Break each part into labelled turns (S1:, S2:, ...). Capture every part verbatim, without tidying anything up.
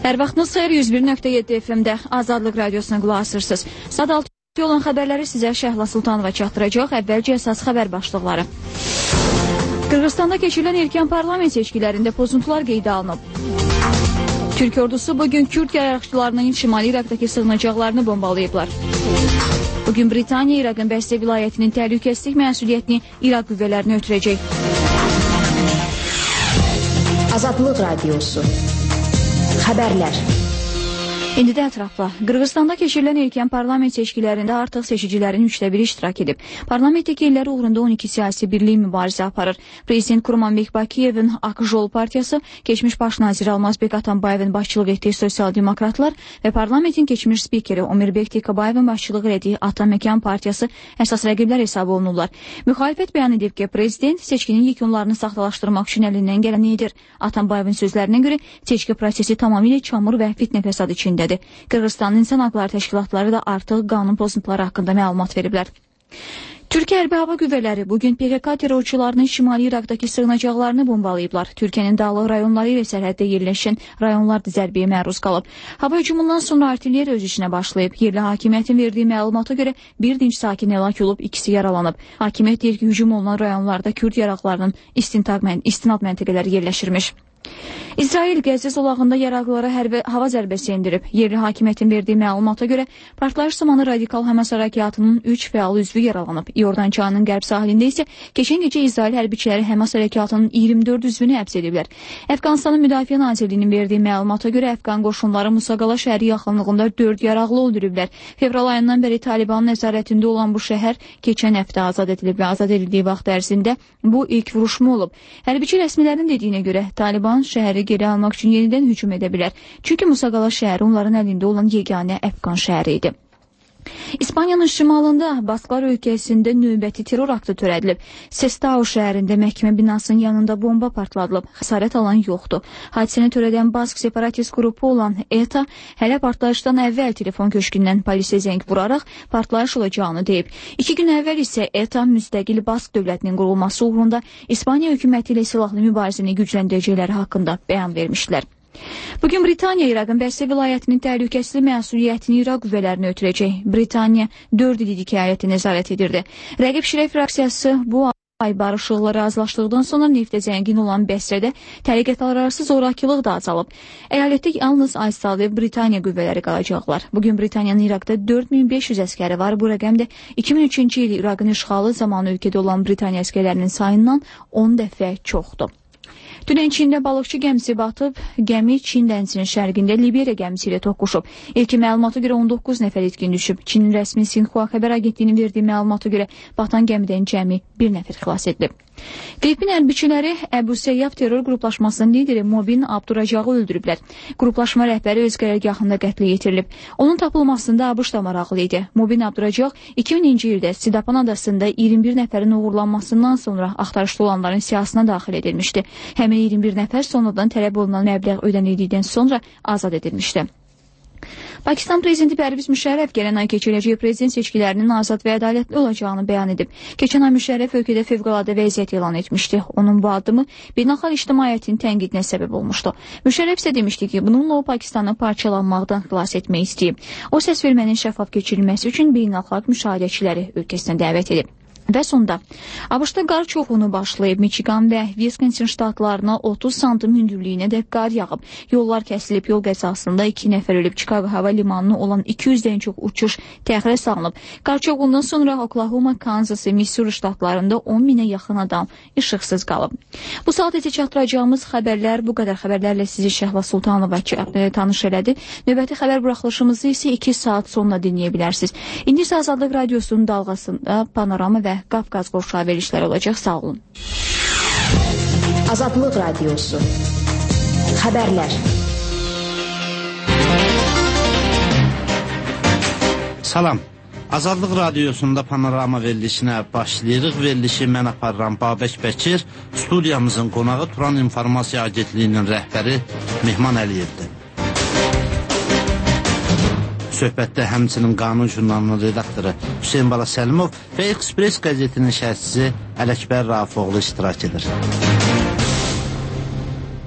S1: Hər vaxtınız xeyir, yüz bir nöqtə yeddi F M-də Azadlıq Radiosuna qulaq asırsınız. Saat altı olan xəbərləri sizə Şəhla Sultanova çatdıracaq. Əvvəlcə əsas xəbər başlıqları. Qırğızstanda keçirilən erkən parlament seçkilərində pozuntular qeydə alınıb. Türk ordusu bugün Kürt yaraqçılarının Şimali İraqdakı sığınacaqlarını bombalayıblar. Bugün Britaniya İraqın Bəstə vilayətinin təhlükəsizlik məsuliyyətini İraq qüvvələrinə ötürəcək.
S2: Azadlıq Radiosu. Xəbərlər.
S1: İndi də ətrafla. Qırğızstanda keçirilən erkən parlament seçkilərində artıq seçicilərin üçdə biri iştirak edib. Parlamentdəki yerləri uğrunda on iki siyasi birlik mübarizə aparır. Prezident Kurmanbek Bakiyevin Ak Jol partiyası, keçmiş baş nazir Almazbek Atambayevin başçılıq etdiyi sosial demokratlar və parlamentin keçmiş spikeri Omirbek Tekabayevin başçılıq etdiyi Ataməkan partiyası əsas rəqiblər hesab olunurlar. Müxalifət bəyan edib ki, prezident seçkinin yekunlarını saxtalaşdırmaq üçün əlindən gələni edir. Atambayevin sözlərinə görə seçki prosesi tamamilə çamur və fitnə fəsad içindədir. Qırğızstanın insan haqları təşkilatları da artıq qanun pozuntuları haqqında məlumat veriblər. Türkiyə Hərbi Hava Qüvvələri bugün P K K terrorçularının Şimali İraqdakı sığınacaqlarını bombalayıblar. Türkiyənin dağlıq rayonları ilə sərhəddə yerləşən rayonlar zərbəyə məruz qalıb. Hava hücumundan sonra artilleriya öz işinə başlayıb. Yerli hakimiyyətin verdiyi məlumata görə bir dinc sakin həlak olub, ikisi yaralanıb. Hakimiyyət deyir ki, hücum olunan rayonlarda Kürd yaraqlarının istinad məntəqələri yerləşirmiş. İsrail Qəzza zolağında yaraqlılara hərbi hava zərbəsi endirib. Yerli hakimiyyətin verdiyi məlumata görə partlayış zamanı radikal Həmas hərəkatının üç fəal üzvü yaralanıb. İordan çayının qərb sahilində isə keçən gecə İsrail hərbiçiləri Həmas hərəkatının iyirmi dörd üzvünü həbs ediblər. Əfqanistanın Müdafiə Nazirliyinin verdiyi məlumata görə Əfqan qoşunları Musaqala şəhəri yaxınlığında dörd yaraqlı öldürüblər. Fevral ayından bəri Talibanın nəzarətində olan bu şəhər keçən həftə azad edilib və azad edildiyi vaxt ərzində bu ilk vuruşma olub. Hərbiçi rəsmilərin dediyinə görə Taliban şəhəri geri almaq üçün yenidən hücum edə bilər. Çünki Musaqala şəhəri onların əlində olan yeganə Əfqan şəhəri idi. İspaniyanın şimalında Basklar ölkəsində növbəti terror aktı törədilib. Sestao şəhərində məhkəmə binasının yanında bomba partladılıb. Xəsarət alan yoxdur. Hadisəni törədən Bask separatist qrupu olan E T A hələ partlayışdan əvvəl telefon köşkündən polisə zəng vuraraq partlayış olacağını deyib. İki gün əvvəl isə E T A müstəqil Bask dövlətinin qurulması uğrunda İspaniya hökuməti ilə silahlı mübarizəni gücləndirəcəkləri haqqında bəyan vermişlər. Bugün Britaniya İraqın Bəstə vilayətinin təhlükəsizlik məsuliyyətini İraq qüvvələrinə ötürəcək. Britaniya dörd illik əyalətə nəzarət edirdi. Rəqib Şirə fraksiyası bu ay barışıqla razılaşdıqdan sonra neftə zəngin olan Bəsrədə təriqətlərarası zorakılıq da azalıb. Əyalətdə yalnız Aysalı Britaniya qüvvələri qalacaqlar. Bugün Britaniyanın İraqda dörd min beş yüz əskəri var. Bu rəqəm də iki min üçüncü il İraqın işğalı zamanı ölkədə olan Britaniya əskərlərinin sayından on dəfə çoxdur. Dünən Çində balıqçı gəmisi batıb, gəmi Çin dənizinin şərqində Liberiya gəmisi ilə toqquşub. İlki məlumata görə on doqquz nəfər itkin düşüb. Çinin rəsmi Sinxua xəbər agentliyinin verdiyi məlumata görə batan gəmidən cəmi bir nəfər xilas edilib. Filippin hərbiçiləri Əbu Seyyaf terror qruplaşmasının lideri Mobin Abduracağı öldürüblər. Qruplaşma rəhbəri öz qərargahında qətlə yetirilib. Onun tapılmasında ABŞ da maraqlı idi. Mobin Abduracaq iki mininci ildə Sidapan adasında iyirmi bir nəfərin uğurlanmasından sonra axtarışda olanların siyasına daxil edilmişdi. Həmin iyirmi bir nəfər sonradan tələb olunan məbləğ ödənildikdən sonra azad edilmişdi. Pakistan prezidenti Pərviz Müşərrəf gələn ay keçiriləcək prezident seçkilərinin azad və ədalətli olacağını bəyan edib. Keçən ay Müşərrəf ölkədə fövqəladə vəziyyət elan etmişdi. Onun bu addımı beynəlxalq ictimaiyyətin tənqidinə səbəb olmuşdu. Müşərrəf isə demişdi ki, bununla o Pakistanı parçalanmaqdan xilas etmək istəyib. O səs vermənin şəffaf keçirilməsi üçün beynəlxalq müşahidəçiləri ölkəsinə dəvət edib. Və sonda, ABŞ-da qar çoxluğunu başlayıb, Michigan və Wisconsin ştatlarına otuz santim hündürlüyünə də qar yağıb. Yollar kəsilib, yol qəzasında iki nəfər ölüb, Chicago hava limanına olan iki yüzdən çox uçuş təxirə salınıb. Qar çoxluğundan sonra Oklahoma, Kansas və Missouri ştatlarında on minə yaxın adam işıqsız qalıb. Bu saat isə çatdıracağımız xəbərlər bu qədər. Xəbərlərlə sizi Şəhla Sultanova tanış elədi. Növbəti xəbər buraxılışımızı isə iki saat sonra dinləyə bilərsiniz. İndi isə Azadlıq Radiosunun dalğasında panorama və Qafqaz qoşağı verilişləri olacaq. Sağ olun.
S2: Azadlıq Radiosu. Xəbərlər.
S3: Salam. Azadlıq Radiosunda panorama verilişinə başlayırıq. Verilişi mən aparıram Babək Bəkir. Studiyamızın qonağı Turan İnformasiya Agentliyinin rəhbəri Mehman Əliyevdir. Söhbətdə həmçinin Qanun jurnalının redaktoru Hüseyin Bala Səlimov və Express qəzetinin şərhçisi Ələkbər Rafoğlu iştirak edir.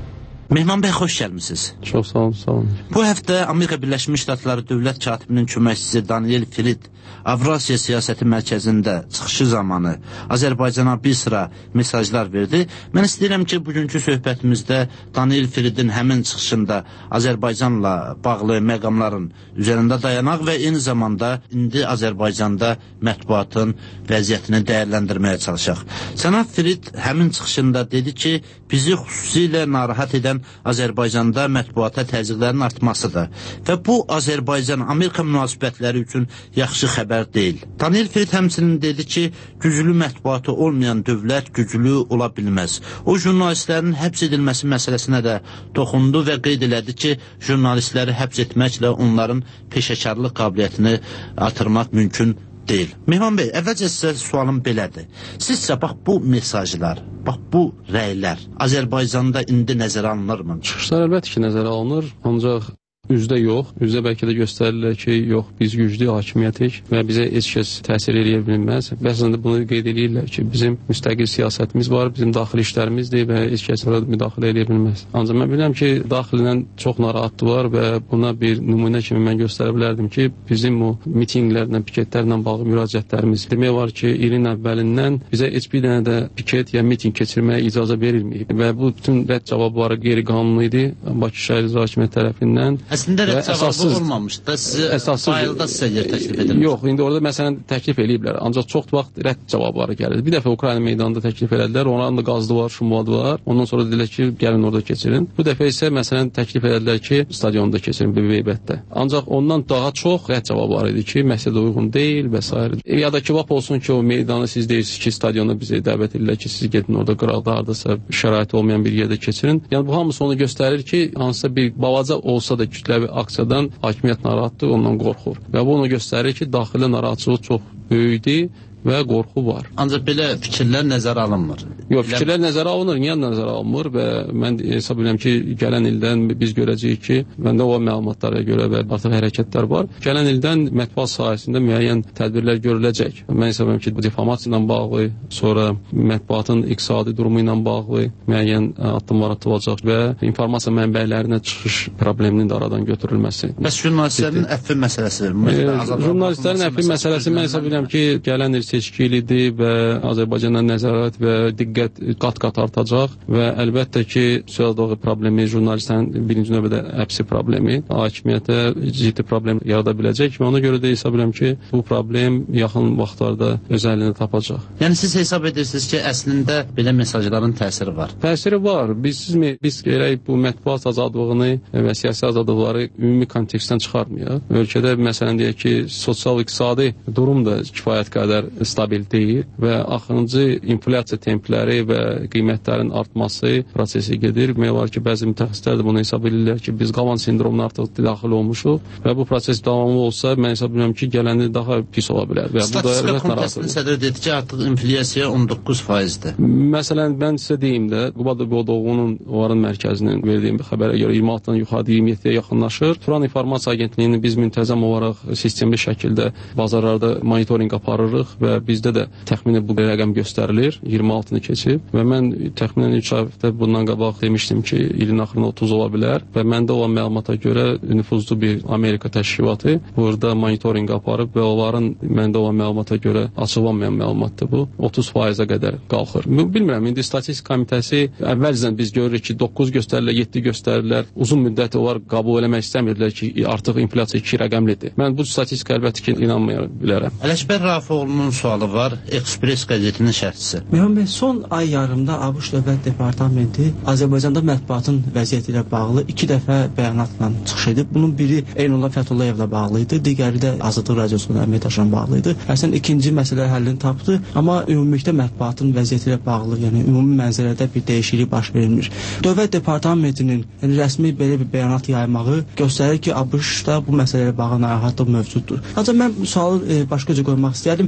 S3: Mehman bəy, xoş gəlmisiniz.
S4: Çox sağ olun, sağ olun.
S3: Bu həftə Amerika Birləşmiş Ştatları Dövlət Katibinin köməkçisi Daniel Frid Avrasiya Siyasəti Mərkəzində çıxışı zamanı Azərbaycana bir sıra mesajlar verdi. Mən istəyirəm ki, bugünkü söhbətimizdə Daniel Fridin həmin çıxışında Azərbaycanla bağlı məqamların üzərində dayanaq və eyni zamanda indi Azərbaycanda mətbuatın vəziyyətini dəyərləndirməyə çalışaq. Cənab Frid həmin çıxışında dedi ki, bizi xüsusilə narahat edən Azərbaycanda mətbuata təzyiqlərin artmasıdır və bu Azərbaycan-Amerika münasibətləri üçün yaxşı xəbər deyil. Daniel Frid həmçinin dedi ki, güclü mətbuatı olmayan dövlət güclü ola bilməz. O, jurnalistlərin həbs edilməsi məsələsinə də toxundu və qeyd elədi ki, jurnalistləri həbs etməklə onların peşəkarlıq qabiliyyətini artırmaq mümkün deyil. Mehman bəy, əvvəlcə sizə sualım belədir. Sizcə, bax, bu mesajlar, bax, bu rəylər Azərbaycanda indi nəzərə alınırmı?
S4: Çıxışlar əlbəttə ki, nəzərə alınır, ancaq üzdə yox. Üzdə bəlkə də göstərirlər ki, yox, biz güclü hakimiyyətik və bizə heç kəs təsir edə bilməz. Bəzən də bunu qeyd edirlər ki, bizim müstəqil siyasətimiz var, bizim daxili işlərimizdir və heç kəs orada müdaxilə edə bilməz. Ancaq mən bilirəm ki, daxilindən çox narahatlı var və buna bir nümunə kimi mən göstərə bilərdim ki, bizim o mitinqlərlə, piketlərlə bağlı müraciətlərimiz demək var ki, ilin əvvəlindən bizə heç bir dənə də piket ya miting keçirməyə icazə verilməyib və bu bütün rədd cavabları qeyri-qanuni idi Bakı şəhər icra hakimiyyəti tərəfindən.
S3: Əslində rədd cavabı olmamışdı da, sizə faildə sizə yer təklif edilmiş.
S4: Yox, indi orada məsələn təklif eləyiblər, ancaq çox vaxt rədd cavabları gəlir. Bir dəfə Ukrayna meydanında təklif elədilər, onların da qazdı var, şumadı var. Ondan sonra dedilər ki, gəlin orada keçirin. Bu dəfə isə məsələn təklif elədilər ki, stadionda keçirin, Beybətdə. Ancaq ondan daha çox rədd cavabı var idi ki, məsələ uyğun deyil və s. Ya da ki, vap olsun ki, o meydanı siz deyirsiniz ki, stadiona bizi dəvət edirlər ki, siz gedin orada qıraqda hardasa şərait olmayan bir yerdə keçirin. Yəni bu hamısı onu göstərir ki, hansısa bir balaca olsa da kütləvi aksiyadan hakimiyyət narahatdır, ondan qorxur. Və bu onu göstərir ki, daxili narahatçılıq çox böyükdür və qorxu var.
S3: Ancaq belə fikirlər nəzərə alınmır.
S4: Yox, fikirlər nəzərə alınır, niyə nəzərə alınmır və mən hesab edirəm ki, gələn ildən biz görəcəyik ki, məndə o məlumatlara görə və artıq hərəkətlər var. Gələn ildən mətbuat sahəsində müəyyən tədbirlər görüləcək. Mən hesab edirəm ki, diplomatiya ilə bağlı, sonra mətbuatın iqtisadi durumu ilə bağlı müəyyən addımlar atılacaq və informasiya mənbələrinə çıxış probleminin də aradan götürülməsi.
S3: Bəs jurnalistlərin əfvi məsələsi?
S4: Jurnalistlərin əfvi məsələsi mən hesab edirəm ki, gələn il seçkilidir və Azərbaycana nəzarət və diqqət qat-qat artacaq və əlbəttə ki, söz-doğru problemi, jurnalistlərin birinci növbədə həbsi problemi, hakimiyyətə ciddi problem yarada biləcək və ona görə də hesab edirəm ki, bu problem yaxın vaxtlarda öz əlini tapacaq.
S3: Yəni siz hesab edirsiniz ki, əslində belə mesajların təsiri var?
S4: Təsiri var. Biz, sizmi, biz gərək bu mətbuat azadlığını və siyasi azadlıqları ümumi kontekstdən çıxarmayaq. Ölkədə məsələn deyək ki, sosial-iqtisadi durum da kifayət qədər stabil deyil və axırıncı inflyasiya templəri və qiymətlərin artması prosesi gedir. Demək var ki, bəzi mütəxəssislər də bunu hesab edirlər ki, biz qavan sindromuna artıq daxil olmuşuq və bu proses davamlı olsa, mən hesab edirəm ki, gələni daha pis ola bilər.
S3: Statistika Komitəsinin sədri dedi ki, artıq inflyasiya on doqquz faizdir.
S4: Məsələn, mən sizə deyim də, Qubada Bodoğunun onların mərkəzinin verdiyim bir xəbərə görə iyirmi altıdan yuxarı iyirmi yeddiyə yaxınlaşır. Turan İnformasiya Agentliyini biz müntəzəm olaraq sistemli şəkildə bazarlarda monitorinq aparırıq və bizdə də təxmini bu rəqəm göstərilir, iyirmi altını keçib və mən təxminən üç həftə bundan qabaq demişdim ki, ilin axırında otuz ola bilər və məndə olan məlumata görə nüfuzlu bir Amerika təşkilatı burada monitorinq aparıb və onların məndə olan məlumata görə açıqlanmayan məlumatdır bu, otuz faizə qədər qalxır. Bilmirəm, indi Statistika Komitəsi əvvəlcədən biz görürük ki, doqquz göstərirlər, yeddi göstərirlər, uzun müddət onlar qəbul eləmək istəmirdilər ki, artıq inflyasiya iki rəqəmlidir. Mən bu statistika əlbəttə ki, inanmaya bilərəm.
S3: Ələkbər Rafiqoğlu'nun sualı var, Express qəzetinin şərhçisi.
S5: Mehman bəy, son ay yarımda ABŞ Dövlət Departamenti Azərbaycanda mətbuatın vəziyyəti ilə bağlı iki dəfə bəyanatla çıxış edib. Bunun biri Eynullah Fətullayevlə bağlı idi, digəri də Azadlıq Radiosunun əməkdaşla bağlı idi. Əslən ikinci məsələ həllini tapdı, amma ümumilikdə mətbuatın vəziyyəti ilə bağlı, yəni ümumi mənzərədə bir dəyişiklik baş verilmir. Dövlət Departamentinin yəni, rəsmi belə bir bəyanat yaymağı göstərir ki, ABŞ-da bu məsələ ilə bağlı narahatlıq mövcuddur. Ancaq mən sualı e, başqa cür qoymaq istəyərdim. E,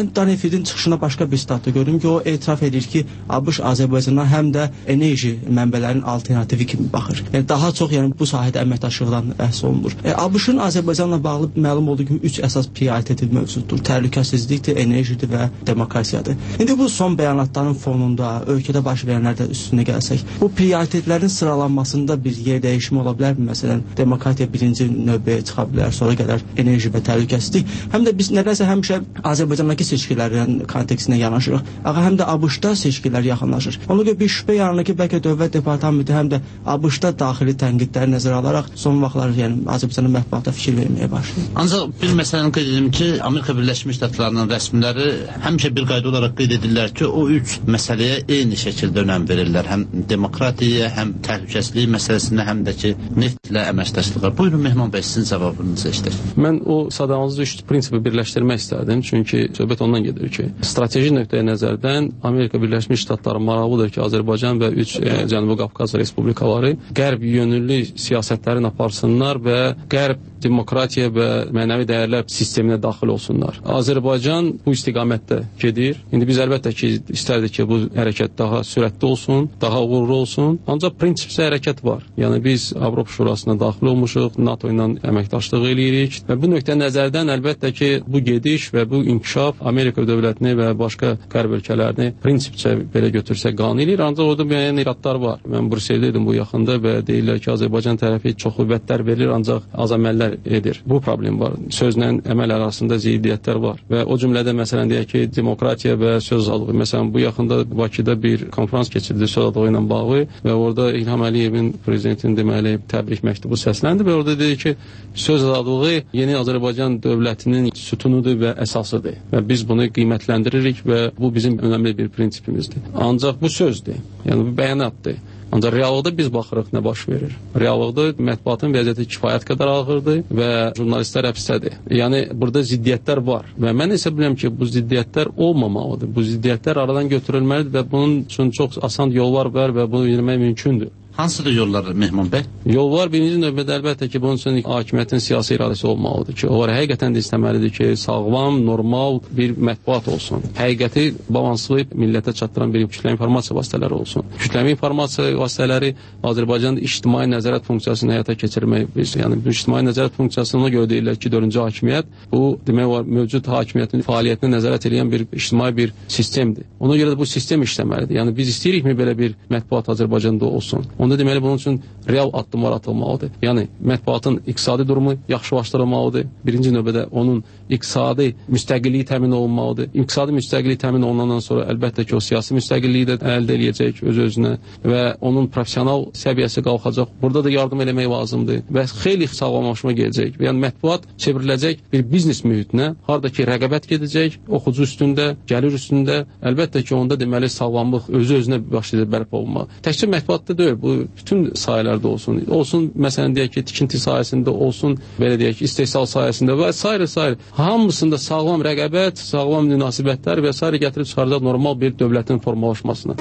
S5: mən Danefidin çıxışına başqa bir statda gördüm ki, o etiraf edir ki, ABŞ Azərbaycana həm də enerji mənbələrinin alternativi kimi baxır. Yəni daha çox yəni bu sahədə əməkdaşlıqdan bəhs olunur. E, ABŞ-ın Azərbaycanla bağlı məlum olduğu kimi üç əsas prioriteti mövcuddur. Təhlükəsizlikdir, enerjidir və demokratiyadır. İndi bu son bəyanatların fonunda ölkədə baş verənlərdə üstünə gəlsək, bu prioritetlərin sıralanmasında bir yer dəyişimi ola bilər mi? Məsələn, demokratiya birinci növbəyə çıxa bilər, sonra gələr enerji və təhlükəsizlik. Həm də biz nədənsə həmişə Azərbaycandakı seçkilərin kontekstinə yanaşırıq. Ağa həm də ABŞ-da seçkilər yaxınlaşır. Ona görə bir şübhə yaranır ki, bəlkə Dövlət Departamenti həm də ABŞ-da daxili tənqidləri nəzərə alaraq son vaxtlar yəni Azərbaycanın mətbuatına fikir verməyə başlayır.
S3: Ancaq bir məsələni qeyd edim ki, Amerika Birləşmiş Ştatlarının rəsmiləri həmişə bir qayda olaraq qeyd edirlər ki, o üç məsələyə eyni şəkildə önəm verirlər. Həm demokratiyaya, həm təhlükəsizlik məsələsinə, həm də ki, neftlə əməkdaşlığa. Buyurun Mehman bəy, sizin cavabınızı eşitdik.
S4: Mən o sadağınızı üç prinsipi birləşdirmək istərdim. Çünki söhbət ondan gedir ki, strateji nöqteyi nəzərdən Amerika Birləşmiş Ştatları maraqlıdır ki, Azərbaycan və üç e, Cənubi Qafqaz respublikaları qərb yönümlü siyasətlərini aparsınlar və qərb demokratiya və mənəvi dəyərlər sisteminə daxil olsunlar. Azərbaycan bu istiqamətdə gedir. İndi biz əlbəttə ki, istərdik ki, bu hərəkət daha sürətli olsun, daha uğurlu olsun. Ancaq prinsipsel hərəkət var. Yəni biz Avropa Şurasına daxil olmuşuq, NATO ilə əməkdaşlıq eləyirik və bu nöqtə nəzərdən əlbəttə ki, bu gediş və bu inkişaf Amerika dövlətini və başqa qərb ölkələrini prinsipcə belə götürsək qane eləyir. Ancaq orada müəyyən iradlar var. Mən Brüsseldə idim bu yaxında və deyirlər ki, Azərbaycan tərəfi çoxlu vədlər verir, ancaq az əməllər edir. Bu problem var. Sözlə əməl arasında ziddiyyətlər var. Və o cümlədə məsələn deyək ki, demokratiya və söz azadlığı. Məsələn, bu yaxında Bakıda bir konferans keçirildi söz azadlığı ilə bağlı və orada İlham Əliyevin prezidentin deməli təbrik məktubu səsləndi və orada dedi ki, söz azadlığı yeni Azərbaycan dövlətinin sütunudur və əsasıdır. Və biz bunu qiymətləndiririk və bu bizim önəmli bir prinsipimizdir. Ancaq bu sözdür. Yəni bu bəyanatdır. Ancaq reallıqda biz baxırıq nə baş verir. Reallıqda mətbuatın vəziyyəti kifayət qədər ağırdır və jurnalistlər həbsdədir. Yəni burada ziddiyyətlər var və mən isə bilirəm ki, bu ziddiyyətlər olmamalıdır. Bu ziddiyyətlər aradan götürülməlidir və bunun üçün çox asan yollar var və bunu bilmək mümkündür.
S3: Hansıdır yollar Mehman bəy?
S4: Yollar birinci növbədə əlbəttə ki, bunun üçün hakimiyyətin siyasi iradəsi olmalıdır ki, onlar həqiqətən də istəməlidir ki, sağlam, normal bir mətbuat olsun. Həqiqəti balanslayıb millətə çatdıran bir kütləvi informasiya vasitələri olsun. Kütləvi informasiya vasitələri Azərbaycanda ictimai nəzarət funksiyasını həyata keçirmək, yəni bu ictimai nəzarət funksiyasına görə deyirlər ki, dördüncü hakimiyyət bu demək var, mövcud hakimiyyətin fəaliyyətinə nəzarət edən bir ictimai bir sistemdir. Ona görə də bu sistem işləməlidir. Yəni biz istəyirikmi belə bir mətbuat Azərbaycanda olsun? Onda deməli bunun üçün real addımlar atılmalıdır. Yəni mətbuatın iqtisadi durumu yaxşılaşdırılmalıdır. Birinci növbədə onun iqtisadi müstəqilliyi təmin olunmalıdır. İqtisadi müstəqillik təmin olunandan sonra əlbəttə ki, o siyasi müstəqilliyi də əldə edəcək öz-özünə və onun professional səviyyəsi qalxacaq. Burada da yardım eləmək lazımdır və xeyli sağlamlaşma gələcək. Yəni mətbuat çevriləcək bir biznes mühitinə, harda ki, rəqabət gedəcək, oxucu üstündə, gəlir üstündə. Əlbəttə ki, onda deməli sağlamlıq özü-özünə başlayacaq bərpa olunmalı. Təkcə mətbuatda deyil, bu bütün sahələrdə olsun. Olsun, məsələn, deyək ki, tikinti sahəsində olsun, belə deyək ki, istehsal sahəsində və s. s. Hamısında sağlam rəqabət, sağlam münasibətlər və s. gətirib çıxaracaq normal bir dövlətin formalaşmasına.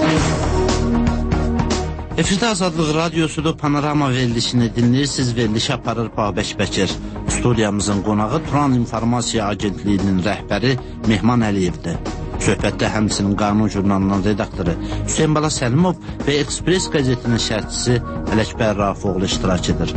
S3: Efirdə Azadlıq Radiosu'da Panorama verilişini dinləyirsiniz. Verilişi aparır Babək Bəkir. Studiyamızın qonağı Turan İnformasiya Agentliyinin rəhbəri Mehman Əliyevdir. Söhbətdə həmçinin Qanun jurnalının redaktoru Hüseyin Bala Səlimov və Ekspres qəzetinin şərhçisi Ələkbər Rafoğlu iştirak edir.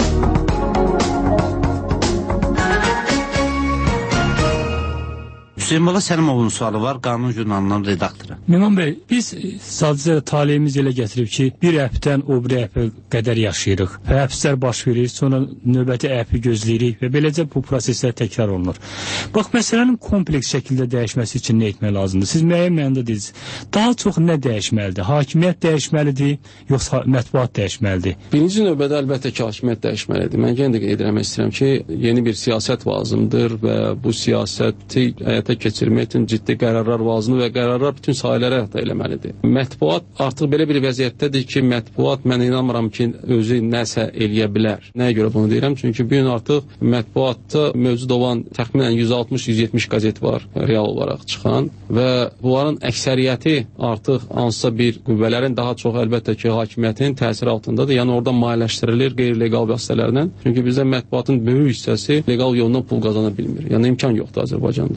S3: Hüseyin Bala Səlimovun sualı var, Qanun jurnalının redaktoru.
S6: Mehman bəy, biz sadəcə taleyimiz elə gətirib ki, bir əfdən o bir əfə qədər yaşayırıq və həbslər baş verir, sonra növbəti əfi gözləyirik və beləcə bu proseslər təkrar olunur. Bax, məsələnin kompleks şəkildə dəyişməsi üçün nə etmək lazımdır? Siz müəyyən mənada deyirsiniz. Daha çox nə dəyişməlidir? Hakimiyyət dəyişməlidir, yoxsa mətbuat dəyişməlidir?
S4: Birinci növbədə əlbəttə ki, hakimiyyət dəyişməlidir. Mən yenə də qeyd etmək istəyirəm ki, yeni bir siyasət lazımdır və bu siyasəti həyata keçirmək üçün ciddi qərarlar lazımdır və qərarlar bütün sahələrə həyata eləməlidir. Mətbuat artıq belə bir vəziyyətdədir ki, mətbuat mən inanmıram ki, özü nəsə eləyə bilər. Nəyə görə bunu deyirəm? Çünki bu gün artıq mətbuatda mövcud olan təxminən yüz altmış yüz yetmiş qəzet var, real olaraq çıxan və bunların əksəriyyəti artıq hansısa bir qüvvələrin, daha çox əlbəttə ki, hakimiyyətin təsiri altındadır. Yəni orada maliyyələşdirilir qeyri-legal vasitələrlə. Çünki bizdə mətbuatın böyük hissəsi legal yolla pul qazana bilmir. Yəni imkan yoxdur Azərbaycanda. Ona görə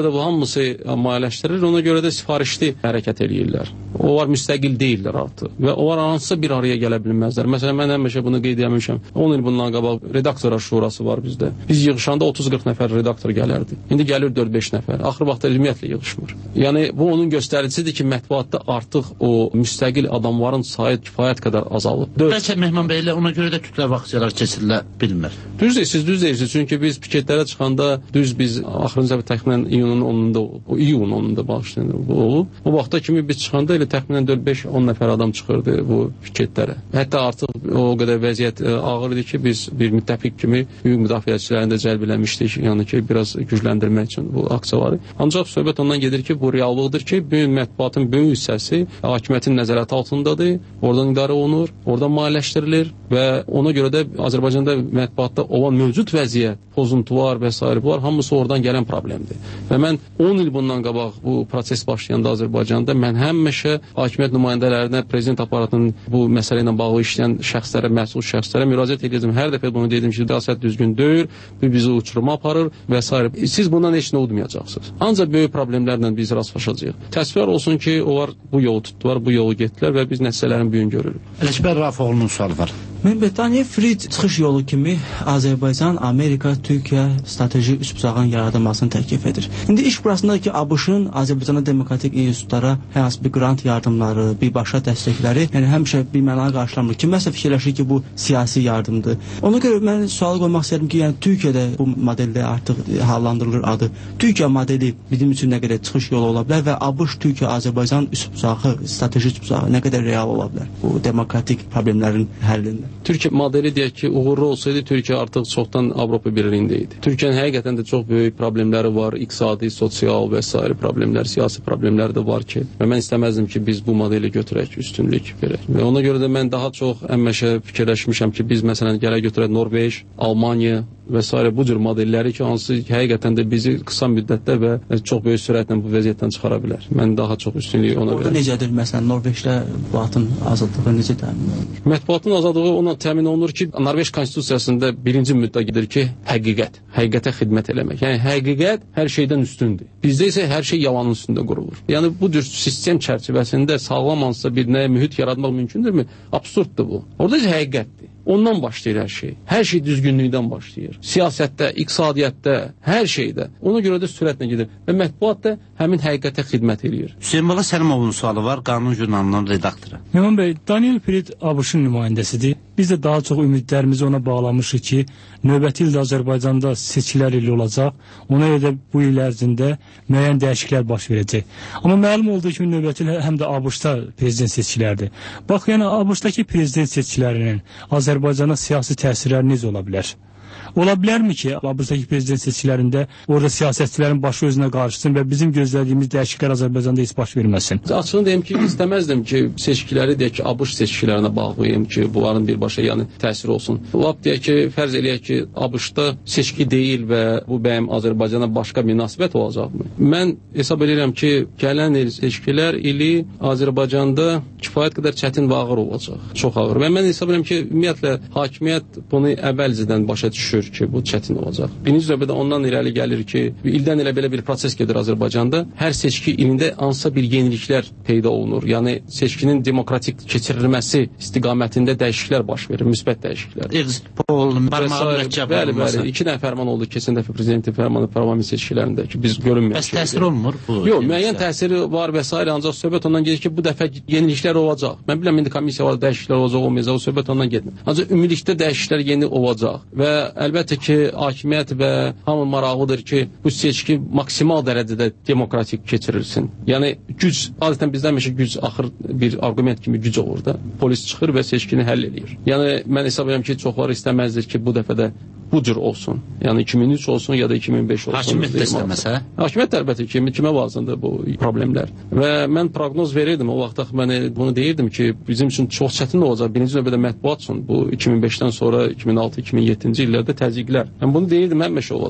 S4: görə də bu hamısı maliyyələşdirilir, ona görə də sifarişli hərəkət eləyirlər. Onlar müstəqil deyirlər artıq və onlar hansısa bir araya gələ bilməzlər. Məsələn, mən həmişə bunu qeyd etmişəm. on il bundan qabaq redaktorlar şurası var bizdə. Biz yığışanda otuz qırx nəfər redaktor gələrdi. İndi gəlir dörd beş nəfər. Axır vaxtda ümumiyyətlə yığışmır. Yəni bu onun göstəricisidir ki, mətbuatda artıq o müstəqil adamların sayı kifayət qədər azalıb.
S3: Bəlkə Mehman bəylə ona görə də kütləvi aksiyalar keçirilə bilmir.
S4: Düz deyirsiniz, düz deyirsiniz. Çünki biz piketlərə çıxanda düz biz axırıncı təxminən iyunun onunda, o iyun onunda bağışlayın bu olub. O vaxta kimi biz çıxanda elə təxminən dörd beş on nəfər adam çıxırdı bu piketlərə. Hətta artıq o qədər vəziyyət ağır idi ki, biz bir müttəfiq kimi hüquq müdafiəçilərini də cəlb eləmişdik, yəni ki, biraz gücləndirmək üçün bu aksiyaları. Ancaq söhbət ondan gedir ki, bu reallıqdır ki, böyük mətbuatın böyük hissəsi hakimiyyətin nəzarəti altındadır, oradan idarə olunur, oradan maliyyələşdirilir və ona görə də Azərbaycanda mətbuatda olan mövcud vəziyyət, pozuntular və s. bunlar hamısı oradan gələn problemdir. Və mən on il bundan qabaq bu proses başlayanda Azərbaycanda mən həmişə hakimiyyət nümayəndələrinə, prezident aparatının bu məsələ ilə bağlı işləyən şəxslərə, məsul şəxslərə müraciət edirdim. Hər dəfə bunu dedim ki, siyasət düzgün deyil, bu bizi uçuruma aparır və s. Siz bundan heç nə udmayacaqsınız. Ancaq böyük problemlərlə biz rastlaşacağıq. Təsvir olsun ki, onlar bu yolu tutdular, bu yolu getdilər və biz nəticələrin büyüyünü görürük.
S3: Ələkbər Rafoğlu'nun sualı var.
S5: Mən Betaniya Frid çıxış yolu kimi Azərbaycan, Amerika, Türkiyə strateji üç bucağın yaradılmasını təklif edir. İndi iş burasındadır ki, ABŞ-ın Azərbaycanda demokratik institutlara hər hansı bir qrant yardımları, birbaşa dəstəkləri, yəni həmişə bir mənaya qarşılamır. Kiməsə fikirləşir ki, bu siyasi yardımdır. Ona görə mən sual qoymaq istəyirəm ki, yəni Türkiyədə bu modeldə artıq hallandırılır adı. Türkiyə modeli bizim üçün nə qədər çıxış yolu ola bilər və ABŞ, Türkiyə, Azərbaycan üç bucağı, strateji üç bucağı nə qədər real ola bilər bu demokratik problemlərin həllində.
S4: Türkiyə modeli deyək ki, uğurlu olsaydı, Türkiyə artıq çoxdan Avropa Birliyində idi. Türkiyənin həqiqətən də çox böyük problemləri var, iqtisadi, sosial və s. problemlər, siyasi problemlər də var ki, və mən istəməzdim ki, biz bu modeli götürək, üstünlük verək. Və ona görə də mən daha çox əmməşə fikirləşmişəm ki, biz məsələn gələ götürək Norveç, Almaniya və s. bu cür modelləri ki, hansı həqiqətən də bizi qısa müddətdə və çox böyük sürətlə bu vəziyyətdən çıxara bilər. Mən daha çox üstünlüyü ona verəm.
S5: Orada necədir məsələn Norveçdə mətbuatın azadlığı necə təmin olunur?
S4: Mətbuatın azadlığı ona təmin olunur ki, Norveç konstitusiyasında birinci müddət gedir ki, həqiqət, həqiqətə xidmət eləmək. Yəni həqiqət hər şeydən üstündür. Bizdə isə hər şey yalanın üstündə qurulur. Yəni bu cür sistem çərçivəsində sağlam hansısa bir nəyə mühit yaratmaq mümkündürmü? Absurddur bu. Orada isə həqiqətdir. Ondan başlayır hər şey. Hər şey düzgünlükdən başlayır. Siyasətdə, iqtisadiyyatda, hər şeydə. Ona görə də sürətlə gedir. Və mətbuat da həmin həqiqətə xidmət edir.
S3: Hüseyin Bala Səlimovun sualı var, Qanun jurnalının redaktoru.
S6: Mehman bəy, Daniel Frid ABŞ-ın nümayəndəsidir. Biz də daha çox ümidlərimizi ona bağlamışıq ki, növbəti ildə Azərbaycanda seçkilər ili olacaq. Ona görə də bu il ərzində müəyyən dəyişikliklər baş verəcək. Amma məlum olduğu kimi növbəti il həm də ABŞ-da prezident seçkilərdir. Bax, yəni ABŞ-dakı prezident seçkilərinin Azərbaycana siyasi təsirləri necə ola bilər? Ola bilərmi ki, ABŞ-dakı prezident seçkilərində orada siyasətçilərin başı özünə qarşısın və bizim gözlədiyimiz dəyişikliklər Azərbaycanda heç baş verməsin?
S4: Açığını deyim ki, istəməzdim ki, seçkiləri deyək ki, ABŞ seçkilərinə bağlayayım ki, bunların birbaşa yəni təsir olsun. Lap deyək ki, fərz eləyək ki, ABŞ-da seçki deyil və bu bəyəm Azərbaycana başqa münasibət olacaqmı? Mən hesab edirəm ki, gələn il seçkilər ili Azərbaycanda kifayət qədər çətin və ağır olacaq. Çox ağır. Və mən hesab edirəm ki, ümumiyyətlə hakimiyyət bunu əvvəlcədən başa düşür ki, bu çətin olacaq. Birinci növbədə ondan irəli gəlir ki, ildən ilə belə bir proses gedir Azərbaycanda. Hər seçki ilində hansısa bir yeniliklər peyda olunur. Yəni seçkinin demokratik keçirilməsi istiqamətində dəyişikliklər baş verir, müsbət dəyişikliklər.
S3: Exit poll, barmağı mürəkkəb olması.
S4: İki dənə fərman oldu keçən dəfə prezidentin fərmanı parlament seçkilərində ki, biz görünməyək.
S3: Bəs təsir olmur bu?
S4: Yox, müəyyən təsiri var və s. ancaq söhbət ondan gedir ki, bu dəfə yeniliklər olacaq. Mən bilirəm, indi komissiya var, dəyişikliklər olacaq, olmayacaq, o söhbət ondan gedir. Ancaq ümumilikdə dəyişikliklər yeni olacaq və əlbəttə ki, hakimiyyət və hamı maraqlıdır ki, bu seçki maksimal dərəcədə demokratik keçirilsin. Yəni güc, adətən bizdə həmişə güc axır bir arqument kimi güc olur da. Polis çıxır və seçkini həll eləyir. Yəni mən hesab edirəm ki, çoxları istəməzdir ki, bu dəfə də bu cür olsun. Yəni iki min üç olsun ya da iki min beş olsun.
S3: Hakimiyyət də istəməsə?
S4: Hakimiyyət əlbəttə ki, kimə lazımdır bu problemlər. Və mən proqnoz verirdim o vaxtda, mən bunu deyirdim ki, bizim üçün çox çətin olacaq. Birinci növbədə mətbuat üçün bu iki min beşdən sonra iki min altı iki min yeddinci illərdə təzyiqlər. Mən bunu deyirdim, həmişə olacaq.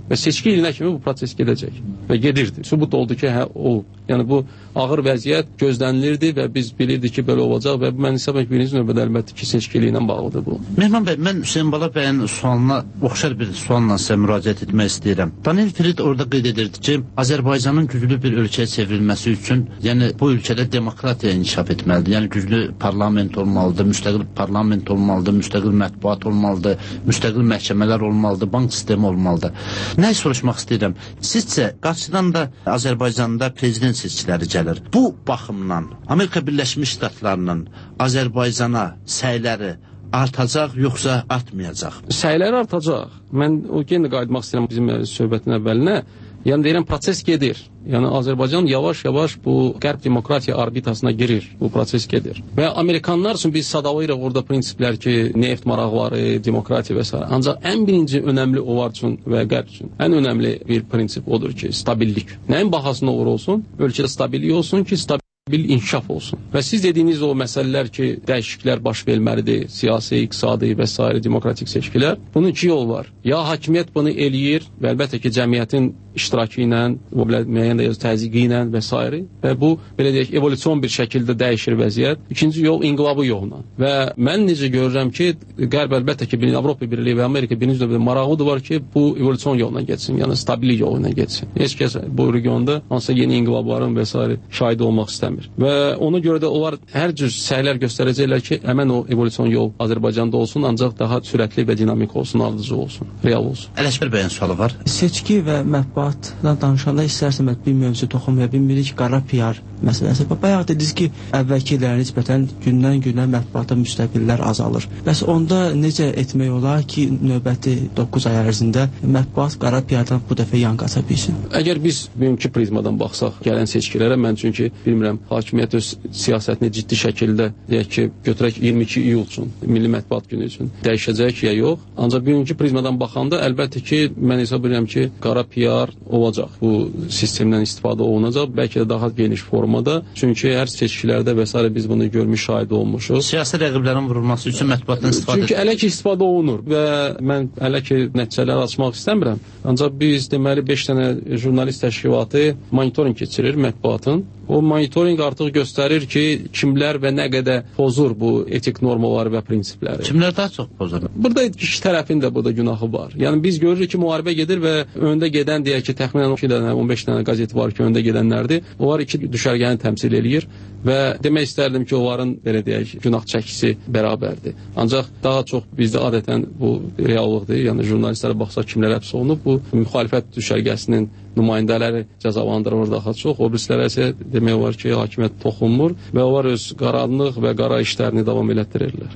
S4: Və seçki ilinə kimi bu proses gedəcək və gedirdi. Sübut oldu ki, hə, o. Yəni bu ağır vəziyyət gözlənilirdi və biz bilirdik ki, belə olacaq və mən hesab edirəm ki, birinci növbədə əlbəttə ki, seçki ilə bağlıdır bu.
S3: Mehman bəy, mən Hüseyn Bala bəyin sualına oxşar bir sualla sizə müraciət etmək istəyirəm. Daniel Frid orada qeyd edirdi ki, Azərbaycanın güclü bir ölkəyə çevrilməsi üçün, yəni bu ölkədə demokratiya inkişaf etməlidir. Yəni güclü parlament olmalıdır, müstəqil parlament olmalıdır, müstəqil mətbuat olmalıdır, müstəqil məhkəmələr olmalıdır, bank sistemi olmalıdır. Nə soruşmaq istəyirəm? Sizcə qarşıdan da Azərbaycanda prezident seçkiləri gəlir. Bu baxımdan Amerika Birləşmiş Ştatlarının Azərbaycana səyləri artacaq yoxsa artmayacaq?
S4: Səyləri artacaq. Mən o yenə qayıtmaq istəyirəm bizim söhbətin əvvəlinə. Yəni deyirəm, proses gedir. Yəni Azərbaycan yavaş-yavaş bu qərb demokratiya orbitasına girir. Bu proses gedir. Və Amerikanlar üçün biz sadalayırıq orada prinsiplər ki, neft maraqları, demokratiya və s. Ancaq ən birinci önəmli onlar üçün və qərb üçün ən önəmli bir prinsip odur ki, stabillik. Nəyin bahasına olur olsun? Ölkədə stabillik olsun ki, stabillik bir inkişaf olsun. Və siz dediyiniz o məsələlər ki, dəyişikliklər baş verməlidir, siyasi, iqtisadi və s. demokratik seçkilər. Bunun iki yol var. Ya hakimiyyət bunu eləyir və əlbəttə ki, cəmiyyətin iştirakı ilə, müəyyən də təzyiqi ilə və s. Və bu, belə deyək, evolusyon bir şəkildə dəyişir vəziyyət. İkinci yol inqilabı yolla. Və mən necə görürəm ki, qərb əlbəttə ki, Avropa Birliyi və Amerika birinci növbədə maraqlıdır var ki, bu evolusyon yoluna getsin, yəni stabillik yoluna getsin. Heç kəs bu regionda hansısa yeni inqilabların və s. şahid olmaq istəmir. Və ona görə də onlar hər cür səylər göstərəcəklər ki, həmən o evolusyon yol Azərbaycanda olsun, ancaq daha sürətli və dinamik olsun, ardıcı olsun, real olsun.
S3: Ələşbər bəyin sualı var.
S5: Seçki və mətbuatdan danışanda istərsəm bir mövzu toxunmaya bilmirik, qara P R məsələsi. Bayaq dediniz ki, əvvəlki illərə nisbətən gündən-günə mətbuatda müstəqillər azalır. Bəs onda necə etmək olar ki, növbəti doqquz ay ərzində mətbuat qara P R-dan bu dəfə yan qaça bilsin?
S4: Əgər biz bugünkü prizmadan baxsaq gələn seçkilərə, mən çünki bilmirəm, hakimiyyət öz siyasətini ciddi şəkildə, deyək ki, götürək iyirmi iki iyul üçün, Milli Mətbuat Günü üçün dəyişəcək ya yox. Ancaq bugünkü prizmadan baxanda əlbəttə ki, mən hesab edirəm ki, qara P R olacaq. Bu sistemdən istifadə olunacaq, bəlkə də daha geniş formada. Çünki hər seçkilərdə və s. biz bunu görmüş, şahid olmuşuq.
S3: Siyasi rəqiblərin vurulması üçün mətbuatdan istifadə
S4: Çünki ələ ki, istifadə olunur və mən ələ ki, nəticələr açmaq istəmirəm. Ancaq biz deməli beş dənə jurnalist təşkilatı monitoring keçirir mətbuatın. O monitoring artıq göstərir ki, kimlər və nə qədər pozur bu etik normaları və prinsipləri.
S3: Kimlər daha çox pozur?
S4: Burada iki tərəfin də burada günahı var. Yəni biz görürük ki, müharibə gedir və öndə gedən deyək ki, təxminən on iki dənə, on beş dənə qəzet var ki, öndə gedənlərdir. Onlar iki düşərgəni təmsil eləyir və demək istərdim ki, onların belə deyək, günah çəkisi bərabərdir. Ancaq daha çox bizdə adətən bu reallıqdır. Yəni jurnalistlərə baxsaq kimlər həbs olunub, bu müxalifət düşərgəsinin nümayəndələri cəzalandırılır daha çox. O birislərə isə demək olar ki, hakimiyyət toxunmur və onlar öz qaranlıq və qara işlərini davam elətdirirlər.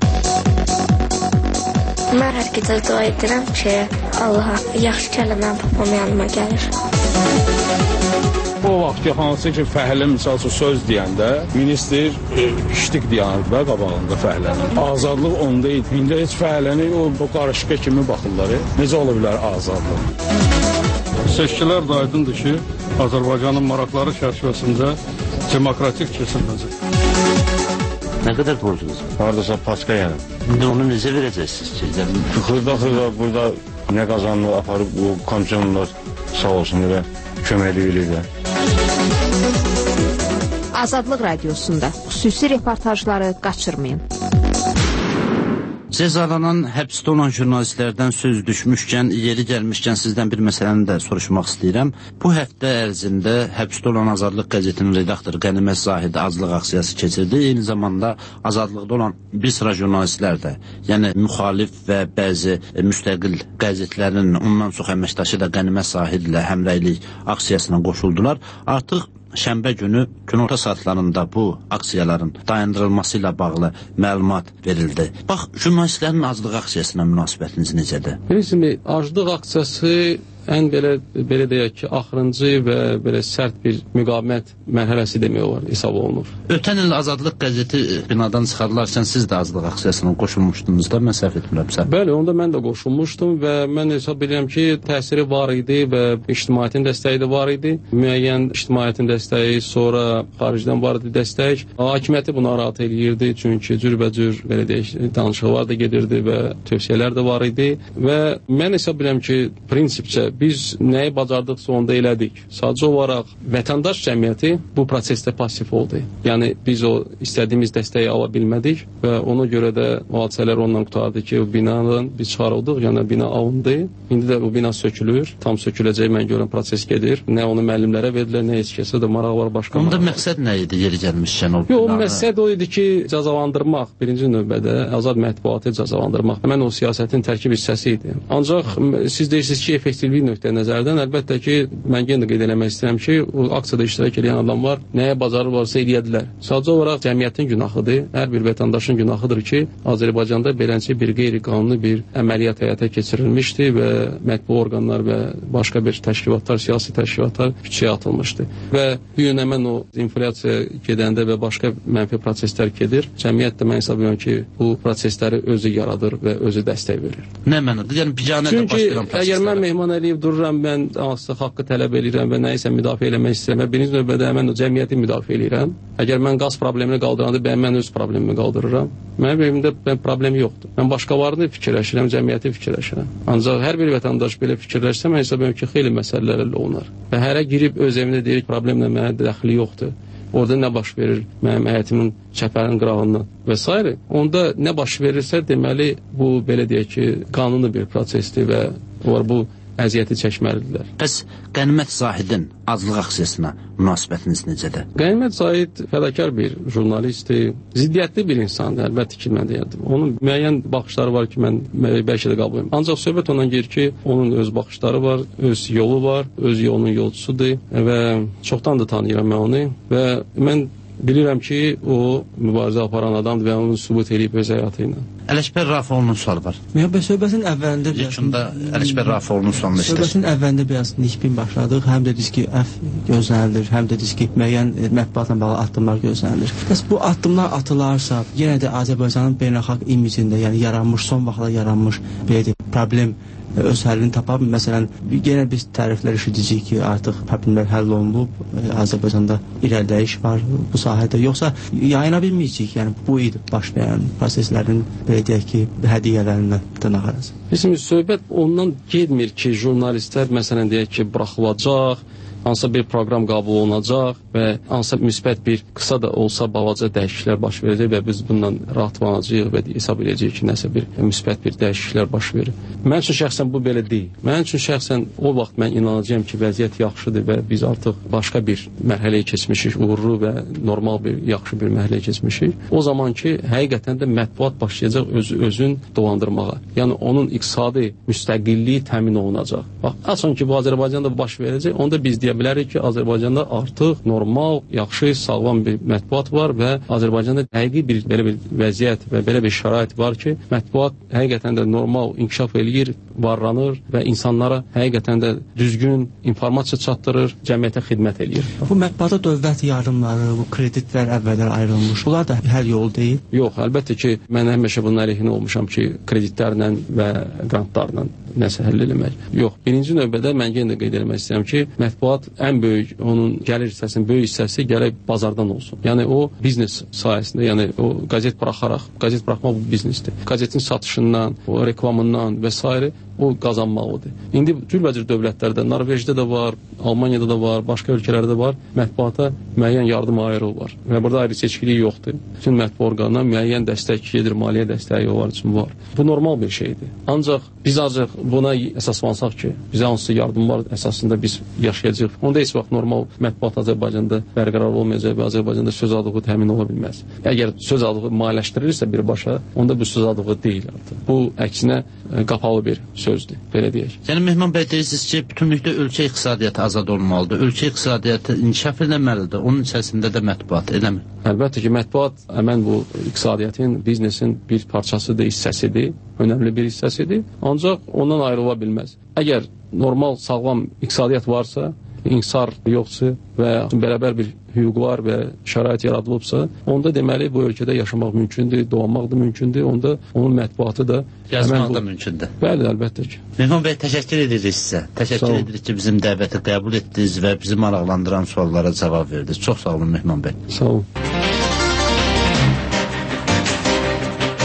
S7: Mən hər gecə dua edirəm ki, Allaha yaxşı kəlməm papam yanıma gəlir.
S8: O vaxt ki, hansı ki, fəhlə misal üçün söz deyəndə, minister işlik deyənir və qabağında fəhlənin. Azadlıq onda idi. İndi heç fəhləni o, o qarışqa kimi baxırlar. Necə ola bilər azadlıq?
S9: Seçkilər də aydındır ki, Azərbaycanın maraqları çərçivəsində demokratik keçiriləcək.
S3: Nə qədər borcunuz var?
S8: Haradasa paska yəni.
S3: İndi onu necə verəcəksiniz ki?
S8: Xırda-xırda burada nə qazanını aparıb bu komisyonlar sağ olsun və köməkli eləyirlər.
S2: Azadlıq Radiosunda xüsusi reportajları qaçırmayın.
S3: Cəzalanan, həbsdə olan jurnalistlərdən söz düşmüşkən, yeri gəlmişkən sizdən bir məsələni də soruşmaq istəyirəm. Bu həftə ərzində həbsdə olan Azadlıq qəzetinin redaktoru Qənimət Zahid azlıq aksiyası keçirdi. Eyni zamanda azadlıqda olan bir sıra jurnalistlər də, yəni müxalif və bəzi müstəqil qəzetlərin ondan çox əməkdaşı da Qənimət Zahid ilə həmrəylik aksiyasına qoşuldular. Artıq şənbə günü günorta saatlarında bu aksiyaların dayandırılması ilə bağlı məlumat verildi. Bax, jurnalistlərin azlıq aksiyasına münasibətiniz necədir?
S4: Bilirsiniz, azlıq aksiyası ən belə, belə deyək ki, axırıncı və belə sərt bir müqavimət mərhələsi demək olar, hesab olunur.
S3: Ötən il Azadlıq qəzeti binadan çıxarılarkən siz də azlıq aksiyasına qoşulmuşdunuz da, mən səhv etmirəmsə.
S4: Bəli, onda mən də qoşulmuşdum və mən hesab edirəm ki, təsiri var idi və ictimaiyyətin dəstəyi də var idi. Müəyyən ictimaiyyətin dəstəyi, sonra xaricdən var idi dəstək. Hakimiyyəti buna rahat eləyirdi, çünki cürbəcür, belə deyək, danışıqlar da gedirdi və tövsiyələr də var idi və mən hesab edirəm ki, prinsipcə biz nəyi bacardıqsa onda elədik. Sadəcə olaraq vətəndaş cəmiyyəti bu prosesdə pasiv oldu. Yəni biz o istədiyimiz dəstəyi ala bilmədik və ona görə də hadisələr ondan qutardı ki, o binadan biz çıxarıldıq, yəni bina alındı. İndi də o bina sökülür, tam söküləcək mən görən proses gedir. Nə onu müəllimlərə verdilər, nə heç kəsə də maraq var, başqa
S3: Onda
S4: maraq var.
S3: məqsəd nə idi yeri gəlmişkən o
S4: Yox,
S3: binanı?
S4: məqsəd o idi ki, cəzalandırmaq, birinci növbədə azad mətbuatı cəzalandırmaq. Mən o siyasətin tərkib hissəsi idi. Ancaq siz deyirsiniz ki, effektivlik nöqteyi nəzərdən, əlbəttə ki, mən yenə də qeyd eləmək istəyirəm ki, o aksiyada iştirak edən adamlar nəyə bacarırlarsa eləyədilər. Sadəcə olaraq cəmiyyətin günahıdır, hər bir vətəndaşın günahıdır ki, Azərbaycanda beləncə bir qeyri-qanuni bir əməliyyat həyata keçirilmişdi və mətbu orqanlar və başqa bir təşkilatlar, siyasi təşkilatlar küçəyə atılmışdı. Və bu gün həmən o inflyasiya gedəndə və başqa mənfi proseslər gedir. Cəmiyyət də mən hesab edirəm ki, bu prosesləri özü yaradır və özü dəstək verir.
S3: Nə mənada? Yəni biganə də baş verən proseslər.
S4: Çünki əgər mən mehman eləyib dururam, mən hansısa haqqı tələb edirəm və nəyisə müdafiə eləmək istəyirəm, birinci növbədə həmən o cəmiyyəti müdafiə edirəm. Əgər mən qaz problemini qaldıranda bəyəm mən öz problemimi qaldırıram. Mənim evimdə mən problemi yoxdur. Mən başqalarını fikirləşirəm, cəmiyyəti fikirləşirəm. Ancaq hər bir vətəndaş belə fikirləşsə, mən hesab edirəm ki, xeyli məsələlər həll olunar. Və hərə girib öz evində deyir ki, problemlə mənə dəxli yoxdur. Orada nə baş verir mənim həyatimin çəpərin qırağından və s. Onda nə baş verirsə, deməli bu belə deyək ki, qanuni bir prosesdir və onlar bu əziyyəti çəkməlidirlər.
S3: Bəs Qənimət Zahidin aclıq aksiyasına münasibətiniz necədir?
S4: Qənimət Zahid fədakar bir jurnalistdir, ziddiyyətli bir insandır, əlbəttə ki, mən deyərdim. Onun müəyyən baxışları var ki, mən bəlkə də qəbul edirəm. Ancaq söhbət ondan gedir ki, onun öz baxışları var, öz yolu var, öz yolunun yolcusudur və çoxdan da tanıyıram mən onu və mən bilirəm ki, o mübarizə aparan adamdır və onu sübut edib öz həyatı ilə.
S3: Ələkbər Rafiqoğlu'nun sualı var.
S5: Mən söhbətin əvvəlində
S3: Yekunda Ələkbər Rafiqoğlu'nun sualını işləyir.
S5: Söhbətin əvvəlində biraz nikbin başladıq. Həm də ki, əf gözlənilir, həm də ki, müəyyən mətbuatla bağlı addımlar gözlənilir. Bəs bu addımlar atılarsa, yenə də Azərbaycanın beynəlxalq imicində, yəni yaranmış, son vaxtlarda yaranmış belə deyim, problem öz həllini tapar. Məsələn, yenə biz təriflər eşidəcəyik ki, artıq problemlər həll olunub, Azərbaycanda irəliləyiş var bu sahədə. Yoxsa yayına bilməyəcəyik, yəni bu idi baş verən proseslərin, belə deyək ki, hədiyyələrindən dırnaq arası.
S4: Bizim söhbət ondan getmir ki, jurnalistlər, məsələn, deyək ki, buraxılacaq, hansısa bir proqram qəbul olunacaq və hansısa müsbət bir qısa da olsa balaca dəyişikliklər baş verəcək və biz bundan rahatlanacağıq və hesab edəcəyik ki, nəsə bir müsbət bir dəyişikliklər baş verir. Mən üçün şəxsən bu belə deyil. Mən üçün şəxsən o vaxt mən inanacağam ki, vəziyyət yaxşıdır və biz artıq başqa bir mərhələyə keçmişik, uğurlu və normal bir, yaxşı bir mərhələyə keçmişik. O zaman ki, həqiqətən də mətbuat başlayacaq öz özün dolandırmağa. Yəni onun iqtisadi müstəqilliyi təmin olunacaq. Bax, açın ki, bu Azərbaycanda baş verəcək, onda biz deyə bilərik ki, Azərbaycanda artıq normal, yaxşı, sağlam bir mətbuat var və Azərbaycanda həqiqi bir belə bir vəziyyət və belə bir şərait var ki, mətbuat həqiqətən də normal inkişaf eləyir, varlanır və insanlara həqiqətən də düzgün informasiya çatdırır, cəmiyyətə xidmət eləyir.
S5: Bu mətbuata dövlət yardımları, bu kreditlər əvvəllər ayrılmış. Bunlar da həll yolu deyil.
S4: Yox, əlbəttə ki, mən həmişə bunun əleyhinə olmuşam ki, kreditlərlə və qrantlarla nəsə həll eləmək. Yox, birinci növbədə mən yenə də qeyd etmək istəyirəm ki, mətbuat ən böyük, onun gəlir hissəsinin böyük hissəsi gərək bazardan olsun. Yəni o biznes sayəsində, yəni o qəzet buraxaraq, qəzet buraxmaq bu biznesdir. Qəzetin satışından, o reklamından və s. o qazanmalıdır. İndi cürbəcür dövlətlərdə, Norveçdə də var, Almaniyada da var, başqa ölkələrdə var, mətbuata müəyyən yardım ayrılır. Və burada ayrı seçkilik yoxdur. Bütün mətbu orqanına müəyyən dəstək gedir, maliyyə dəstəyi onlar üçün var. Bu normal bir şeydir. Ancaq biz ancaq buna əsaslansak ki, bizə hansısa yardım var, əsasında biz yaşayacağıq. Onda heç vaxt normal mətbuat Azərbaycanda bərqərar olmayacaq və Azərbaycanda söz azlığı təmin ola bilməz. Əgər söz azlığı maliyyələşdirilirsə birbaşa, onda bu söz azlığı deyil artıq. Bu əksinə qapalı bir sözdür, belə deyək.
S3: Yəni Mehman bəy deyirsiniz ki, bütünlükdə ölkə iqtisadiyyatı azad olmalıdır. Ölkə iqtisadiyyatı inkişaf eləməlidir. Onun içərisində də mətbuat eləmir.
S4: Əlbəttə ki, mətbuat həmən bu iqtisadiyyatın, biznesin bir parçasıdır, hissəsidir, önəmli bir hissəsidir. Ancaq ondan ayrıla bilməz. Əgər normal, sağlam iqtisadiyyat varsa, insar yoxsa və bərabər bir hüquqlar və şərait yaradılıbsa, onda deməli bu ölkədə yaşamaq mümkündür, doğmaq da mümkündür, onda onun mətbuatı da
S3: yazmaq
S4: bu...
S3: da mümkündür.
S4: Bəli, əlbəttə ki.
S3: Mehman bəy, təşəkkür edirik sizə. Təşəkkür edirik ki, bizim dəvəti qəbul etdiniz və bizi maraqlandıran suallara cavab verdiniz. Çox sağ olun Mehman bəy.
S4: Sağ olun.
S3: Daha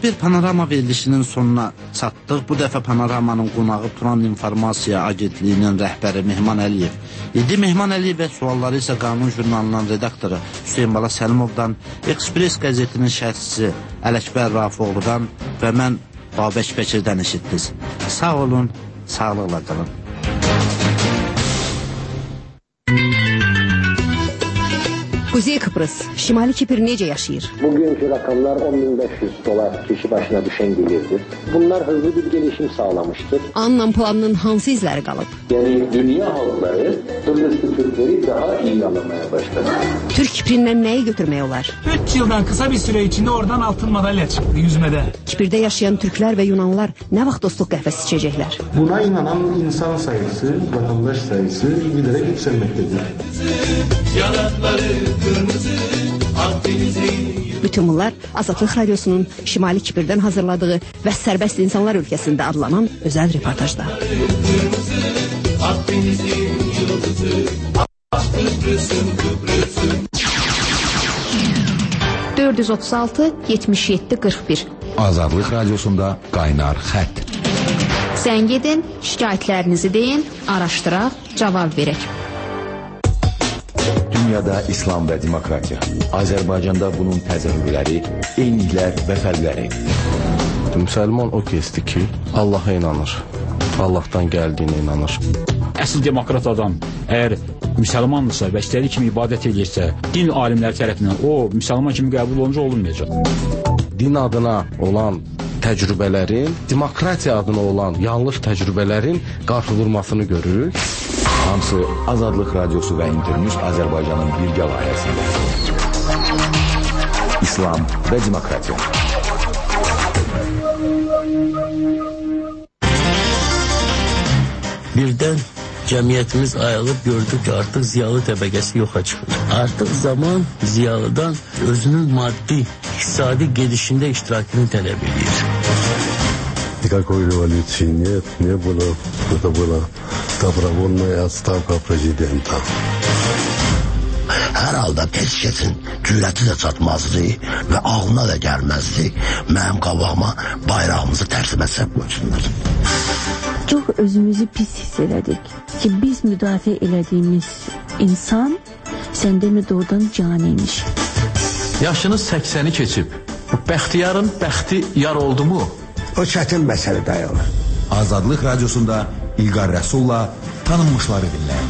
S3: bir panorama verilişinin sonuna çatdıq. Bu dəfə panoramanın qonağı Turan İnformasiya Agentliyinin rəhbəri Mehman Əliyev idi. Mehman Əliyev və sualları isə Qanun jurnalının redaktoru Hüseyin Bala Səlimovdan, Ekspres qəzetinin şərhçisi Ələkbər Rafoğludan və mən Babək Bəkirdən eşitdiniz. Sağ olun, sağlıqla qalın.
S2: Kuzey Kıbrıs, Şimali Kipr necə yaşayır?
S10: Bugünkü rakamlar on bin beş yüz dolar kişi başına düşen gelirdir. Bunlar hızlı bir gelişim sağlamıştır.
S2: Anlam planının hansı izləri qalıb?
S10: Yani dünya halkları Kıbrıslı Türkleri daha iyi anlamaya başladı.
S2: Türk Kiprindən nəyi götürmək olar?
S11: üç yıldan kısa bir süre içinde oradan altın madalya çıktı yüzmede.
S2: Kipirdə yaşayan Türklər və Yunanlılar nə vaxt dostluq qəhvəsi içəcəklər?
S12: Buna inanan insan sayısı, vatandaş sayısı giderek yükselmektedir.
S13: Yanakları kırmızı, Akdeniz'in...
S2: Bütün bunlar Azadlıq Radyosunun Şimali Kipirdən hazırladığı və Sərbəst İnsanlar Ölkəsində adlanan özəl reportajda.
S13: Kırmızı, Akdeniz'in yıldızı, Kıbrıs'ın Kıbrıs'ın.
S2: dörd yüz otuz altı yetmiş yeddi qırx bir
S14: Azadlıq Radyosunda qaynar xətt.
S2: Zəng edin, şikayətlərinizi deyin, araşdıraq, cavab verək.
S15: Dünyada İslam və demokratiya. Azərbaycanda bunun təzahürləri, eyniliklər və fərqləri.
S4: Müsəlman o kəsdir ki, Allaha inanır. Allahdan gəldiyinə inanır.
S16: Əsl demokrat adam əgər müsəlmandırsa və istədiyi kimi ibadət edirsə, din alimləri tərəfindən o müsəlman kimi qəbul olunca olunmayacaq.
S4: Din adına olan təcrübələrin, demokratiya adına olan yanlış təcrübələrin qarşıdurmasını görürük.
S15: Hamısı Azadlıq Radyosu və Internews Azərbaycanın birgə layihəsində. İslam və demokratiya.
S17: Birdən cəmiyyətimiz ayılıb gördük ki, artıq ziyalı təbəqəsi yoxa çıxır. Artıq zaman ziyalıdan özünün maddi, iqtisadi gedişində iştirakını tələb edir.
S12: Никакой революции нет, не было. Это была добровольная отставка президента.
S17: Hər halda heç kəsin cürəti də çatmazdı və ağlına da gəlməzdi. Mənim qabağıma bayrağımızı tərsimə səb qoysunlar.
S18: Çox özümüzü pis hiss elədik ki, biz müdafiə elədiyimiz insan səndən doğrudan caniymiş.
S19: Yaşınız səksəni keçib. Bu bəxtiyarın bəxti yar oldu mu?
S15: O çətin məsələ dayanır. Azadlıq Radyosunda İlqar Rəsulla tanınmışları dinləyin.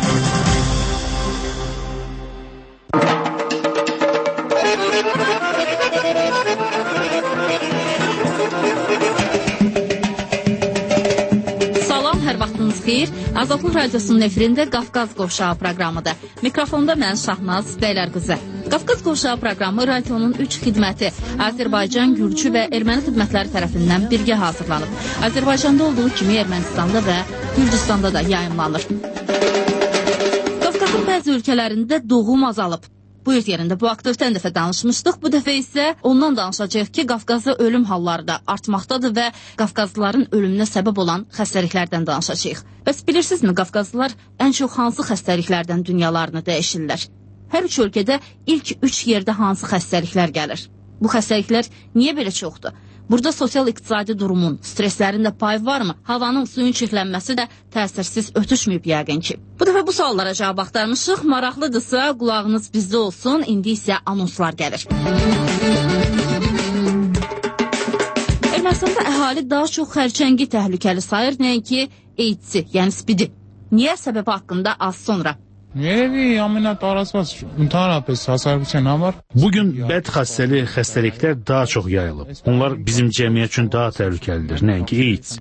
S20: Azadlıq Radyosunun efirində Qafqaz Qovşağı proqramıdır. Mikrofonda mən Şahnaz Bəylərqızı. Qafqaz Qovşağı proqramı radionun üç xidməti Azərbaycan, Gürcü və Erməni xidmətləri tərəfindən birgə hazırlanıb. Azərbaycanda olduğu kimi Ermənistanda və Gürcüstanda da yayımlanır. Qafqazın bəzi ölkələrində doğum azalıb. Bu öz yerində bu haqda ötən dəfə danışmışdıq. Bu dəfə isə ondan danışacağıq ki, Qafqazda ölüm halları da artmaqdadır və Qafqazlıların ölümünə səbəb olan xəstəliklərdən danışacağıq. Bəs bilirsinizmi, Qafqazlılar ən çox hansı xəstəliklərdən dünyalarını dəyişirlər? Hər üç ölkədə ilk üç yerdə hansı xəstəliklər gəlir? Bu xəstəliklər niyə belə çoxdur? Burada sosial-iqtisadi durumun, streslərin də payı varmı? Havanın, suyun çirklənməsi də təsirsiz ötüşməyib yəqin ki. Bu dəfə bu suallara cavab axtarmışıq. Maraqlıdırsa qulağınız bizdə olsun. İndi isə anonslar gəlir. Ermənistanda əhali daha çox xərçəngi təhlükəli sayır, nəinki AIDS-i, yəni spidi. Niyə səbəbi haqqında az sonra?
S21: Bugün bəd xəstəli xəstəliklər daha çox yayılıb. Onlar bizim cəmiyyət üçün daha təhlükəlidir, nəinki AIDS.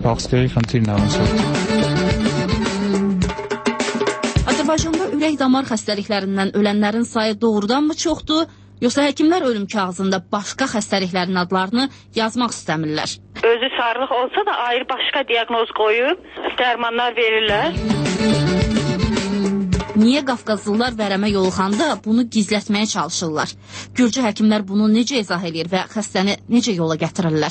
S20: Azərbaycanda ürək damar xəstəliklərindən ölənlərin sayı doğrudanmı çoxdur? Yoxsa həkimlər ölüm kağızında başqa xəstəliklərin adlarını yazmaq istəmirlər?
S22: Özü sarılıq olsa da ayrı başqa diaqnoz qoyub, dərmanlar verirlər.
S20: Niyə Qafqazlılar vərəmə yoluxanda bunu gizlətməyə çalışırlar? Gürcü həkimlər bunu necə izah edir və xəstəni necə yola gətirirlər?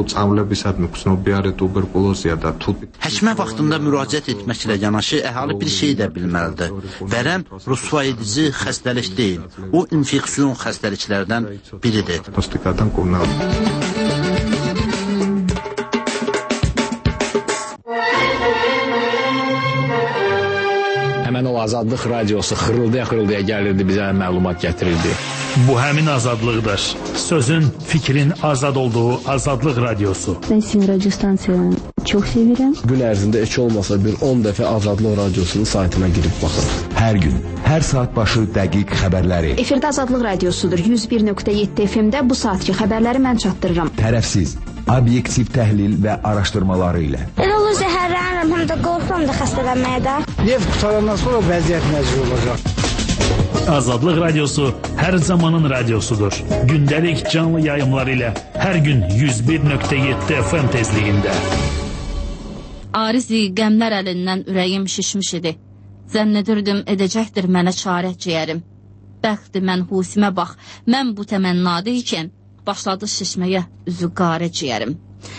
S3: Həkimə vaxtında müraciət etməklə yanaşı əhali bir şey də bilməlidir. Vərəm rüsvay edici xəstəlik deyil. O infeksiyon xəstəliklərdən biridir.
S1: Azadlıq radiosu xırıldaya-xırıldaya gəlirdi, bizə məlumat gətirirdi.
S21: Bu həmin azadlıqdır. Sözün, fikrin azad olduğu Azadlıq radiosu.
S18: Ben sizin radyo stansiyanı çok sevirəm.
S1: Gün ərzində heç olmasa bir on dəfə Azadlıq radiosunun saytına girib baxır.
S15: Hər gün, hər saat başı dəqiq xəbərləri.
S6: Efirdə Azadlıq radiosudur. yüz bir nöqtə yeddi F M-də bu saatki xəbərləri mən çatdırıram.
S15: Tərəfsiz, obyektiv təhlil və araşdırmaları ilə.
S7: Elə olur zəhərlənirəm, həm də qorxuram da xəstələnməyə də.
S23: Neft qutarandan sonra vəziyyət necə olacaq?
S21: Azadlıq radiosu hər zamanın radiosudur. Gündəlik canlı yayımları ilə hər gün yüz bir nöqtə yeddi F M tezliyində.
S20: Arizi qəmlər əlindən ürəyim şişmiş idi. Zənn edirdim edəcəkdir mənə çarə ciyərim. Bəxti mən husimə bax, mən bu təmənnada ikən başladı şişməyə üzü qarə ciyərim.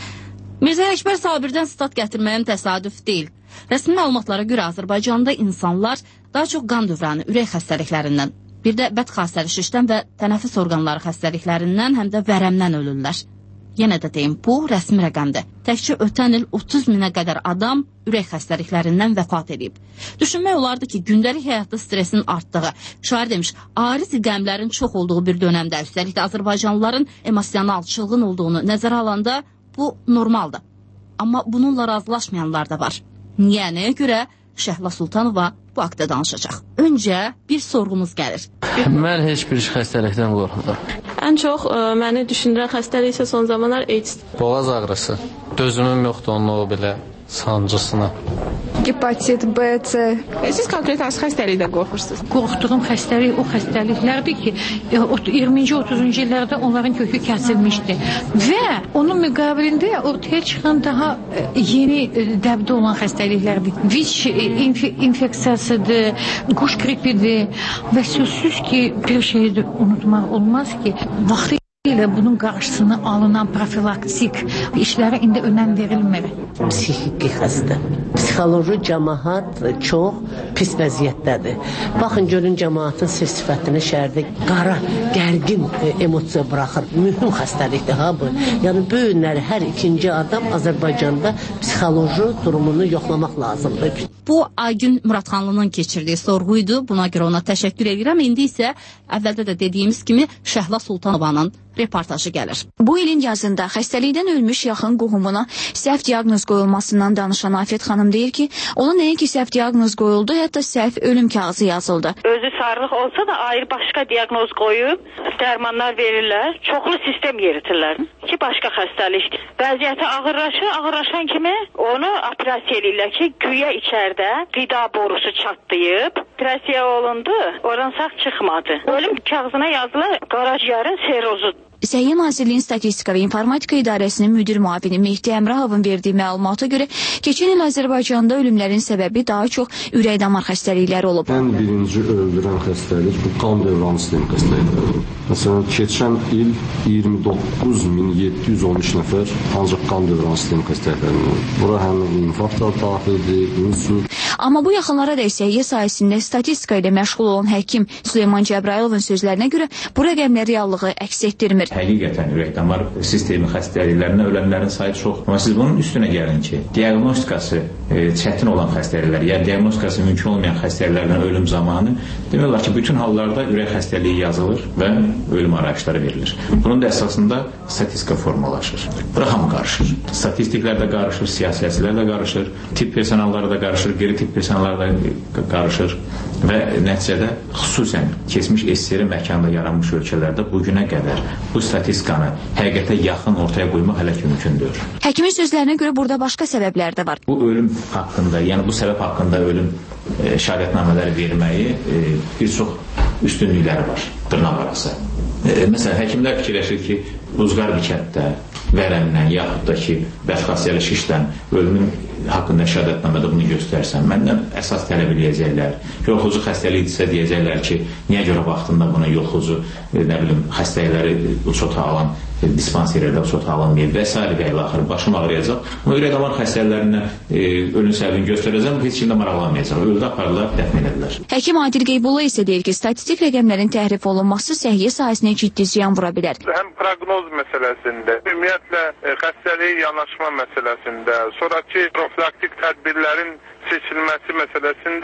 S20: Mirzə Əkbər Sabirdən stat gətirməyim təsadüf deyil. Rəsmi məlumatlara görə Azərbaycanda insanlar daha çox qan dövranı, ürək xəstəliklərindən, bir də bədxasəli şişdən və tənəffüs orqanları xəstəliklərindən, həm də vərəmdən ölürlər. Yenə də deyim, bu rəsmi rəqəmdir. Təkcə ötən il otuz minə qədər adam ürək xəstəliklərindən vəfat edib. Düşünmək olardı ki, gündəlik həyatda stresin artdığı, şair demiş, arizi qəmlərin çox olduğu bir dönəmdə, üstəlik də Azərbaycanlıların emosional, çılğın olduğunu nəzərə alanda bu normaldır. Amma bununla razılaşmayanlar da var. Niyə, nəyə görə? Şəhla Sultanova bu haqda danışacaq. Öncə bir sorğumuz gəlir.
S24: Mən heç bir xəstəlikdən qorxmuram.
S25: Ən çox ə, məni düşündürən xəstəlik isə son zamanlar AIDS.
S24: Boğaz ağrısı. Dözümüm yoxdur onun o belə sancısına.
S25: Hepatit B, C. Siz konkret hansı xəstəlikdən qorxursunuz?
S26: Qorxduğum xəstəlik o xəstəliklərdir ki, iyirminci otuzuncu illərdə onların kökü kəsilmişdi. Və onun müqabilində ortaya çıxan daha yeni dəbdə olan xəstəliklərdir. Viç inf infeksiyasıdır, quş qripidir və sözsüz ki, bir şeyi də unutmaq olmaz ki, vaxtı ilə bunun qarşısını alınan profilaktik işlərə indi önəm verilmir.
S27: Psixiki xəstə. Psixoloji cəmaat çox pis vəziyyətdədir. Baxın, görün cəmaatın sir sifətini şəhərdə qara, gərgin e, emosiya buraxır. Mühüm xəstəlikdir ha bu. Yəni bu günləri hər ikinci adam Azərbaycanda psixoloji durumunu yoxlamaq lazımdır.
S20: Bu Aygün Muradxanlının keçirdiyi sorğuydu. Buna görə ona təşəkkür edirəm. İndi isə əvvəldə də dediyimiz kimi Şəhla Sultanovanın reportajı gəlir.
S6: Bu ilin yazında xəstəlikdən ölmüş yaxın qohumuna səhv diaqnoz qoyulmasından danışan Afət xanım deyir ki, ona nəinki səhv diaqnoz qoyuldu, hətta səhv ölüm kağızı yazıldı.
S22: Özü sağlıq olsa da ayrı başqa diaqnoz qoyub dərmanlar verirlər, çoxlu sistem yeritirlər ki, başqa xəstəlikdir. Vəziyyəti ağırlaşır, ağırlaşan kimi onu operasiya edirlər ki, güya içərdə qida borusu çatlayıb, operasiya olundu, oradan sağ çıxmadı. Ölüm kağızına yazılan qaraciyərin serozu.
S6: Səhiyyə Nazirliyinin Statistika və İnformatika İdarəsinin müdir müavini Mehdi Əmrahovun verdiyi məlumata görə keçən il Azərbaycanda ölümlərin səbəbi daha çox ürək-damar xəstəlikləri olub.
S12: Ən birinci öldürən xəstəlik bu qan dövranı sistemi xəstəlikləri. Məsələn, keçən il iyirmi doqquz min yeddi yüz on üç nəfər ancaq qan dövranı sistemi xəstəliklərindən. Bura həm infarkt da daxildir, insult.
S6: Amma bu yaxınlara da səhiyyə sahəsində statistika ilə məşğul olan həkim Süleyman Cəbrayılovun sözlərinə görə bu rəqəmlər reallığı əks etdirmir.
S16: Həqiqətən ürək-damar sistemi xəstəliklərindən ölənlərin sayı çox. Amma siz bunun üstünə gəlin ki, diaqnostikası e, çətin olan xəstəliklər, yəni diaqnostikası mümkün olmayan xəstəliklərdən ölüm zamanı demək olar ki, bütün hallarda ürək xəstəliyi yazılır və ölüm arayışları verilir. Bunun da əsasında statistika formalaşır. Bura hamı qarışır. Statistiklər də qarışır, siyasətçilər də qarışır, tibb personalları da qarışır, qeyri-tibb personalları da qarışır və nəticədə xüsusən keçmiş S S R məkanda yaranmış ölkələrdə bugünə qədər bu statistikanı həqiqətə yaxın ortaya qoymaq hələ ki mümkündür.
S6: Həkimin sözlərinə görə burada başqa səbəblər də var.
S16: Bu ölüm haqqında, yəni bu səbəb haqqında ölüm e, şəhadətnamələri verməyi e, bir çox üstünlükləri var, dırnaq arası. E, məsələn, həkimlər fikirləşir ki, Uzqar bir kənddə vərəmdən, yaxud da ki, bədxasiyyəli şişdən ölümün haqqında şəhadətnamədə bunu göstərsən, məndən əsas tələb eləyəcəklər. Yolxucu xəstəlikdirsə deyəcəklər ki, niyə görə vaxtında buna yolxucu, nə bilim, xəstəlikləri uçota alan, dispanserlərdə uçota alınmayıb və s. və ilə axır başım ağrıyacaq. Amma ürək-damar xəstəliklərindən e, ölüm səbəbini göstərəcəm, heç kimdə maraqlanmayacaq. Öldü aparırlar, dəfn edilər.
S6: Həkim Adil Qeybulla isə deyir ki, statistik rəqəmlərin təhrif olunması səhiyyə sahəsinə ciddi ziyan vura bilər.
S28: Həm proqnoz məsələsində, ümumiyyətlə e, xəstəliyə yanaşma məsələsində, sonraki profilaktik tədbirlərin seçilməsi məsələsində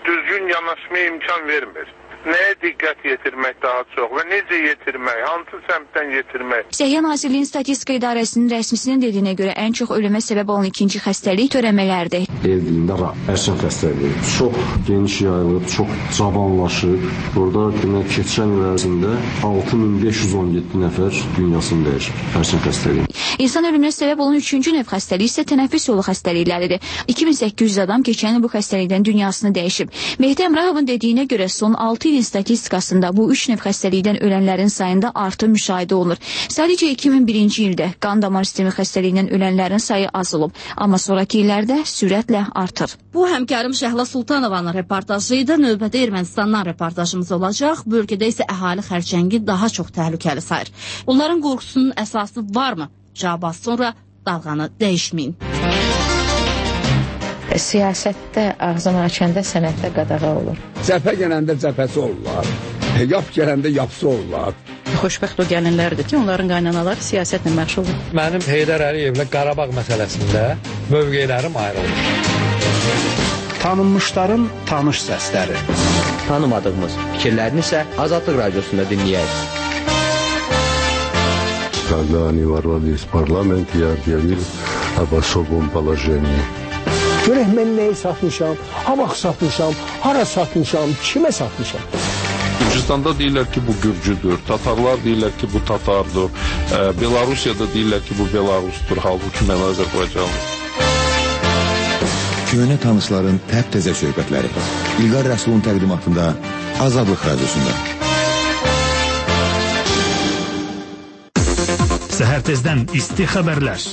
S28: düzgün yanaşmaya imkan vermir. Nəyə diqqət yetirmək daha çox və necə yetirmək, hansı səmtdən yetirmək?
S6: Səhiyyə Nazirliyinin Statistika İdarəsinin rəsmisinin dediyinə görə ən çox ölümə səbəb olan ikinci xəstəlik törəmələrdir.
S12: Ev dilində ərçin xəstəliyi çox geniş yayılıb, çox cavanlaşıb. Burada demək keçən il ərzində altı min beş yüz on yeddi nəfər dünyasını dəyişib ərçin xəstəliyi.
S6: İnsan ölümünə səbəb olan üçüncü növ xəstəlik isə tənəffüs yolu xəstəlikləridir. iki min səkkiz yüz adam keçən il bu xəstəlikdən dünyasını dəyişib. Mehdi Əmrahovun dediyinə görə son altı il statistikasında bu üç növ xəstəlikdən ölənlərin sayında artım müşahidə olunur. Sadəcə iki min birinci ildə qan damar sistemi xəstəliyindən ölənlərin sayı az olub, amma sonraki illərdə sürətlə artır.
S20: Bu həmkarım Şəhla Sultanovanın reportajı idi. Növbədə Ermənistandan reportajımız olacaq. Bölgədə isə əhali xərçəngi daha çox təhlükəli sayır. Onların qorxusunun əsası varmı? Cavab az sonra, dalğanı dəyişməyin.
S2: Siyasətdə ağzını açanda sənətdə qadağa olur.
S5: Cəbhə gələndə cəbhəsi olurlar, yap gələndə yapsı olurlar.
S2: Xoşbəxt o gəlinlərdir ki, onların qaynanaları siyasətlə məşğuldur.
S8: Mənim Heydər Əliyevlə Qarabağ məsələsində mövqelərim ayrı olur.
S9: Tanınmışların tanış səsləri.
S10: Tanımadığımız fikirlərini isə Azadlıq Radiosunda dinləyək.
S11: Когда они ворвались в парламент, я объявил об особом положении.
S23: Görək mən nəyi satmışam, ha vaxt satmışam, hara satmışam, kimə satmışam.
S13: Gürcüstanda deyirlər ki, bu Gürcüdür, Tatarlar deyirlər ki, bu Tatardır, e, Belarusiyada deyirlər ki, bu Belarusdur, halbuki mən Azərbaycanlıyım.
S15: Köhnə tanışların təp-təzə söhbətləri. İlqar Rəsulun təqdimatında Azadlıq Radiosunda.
S21: Səhər tezdən isti xəbərlər.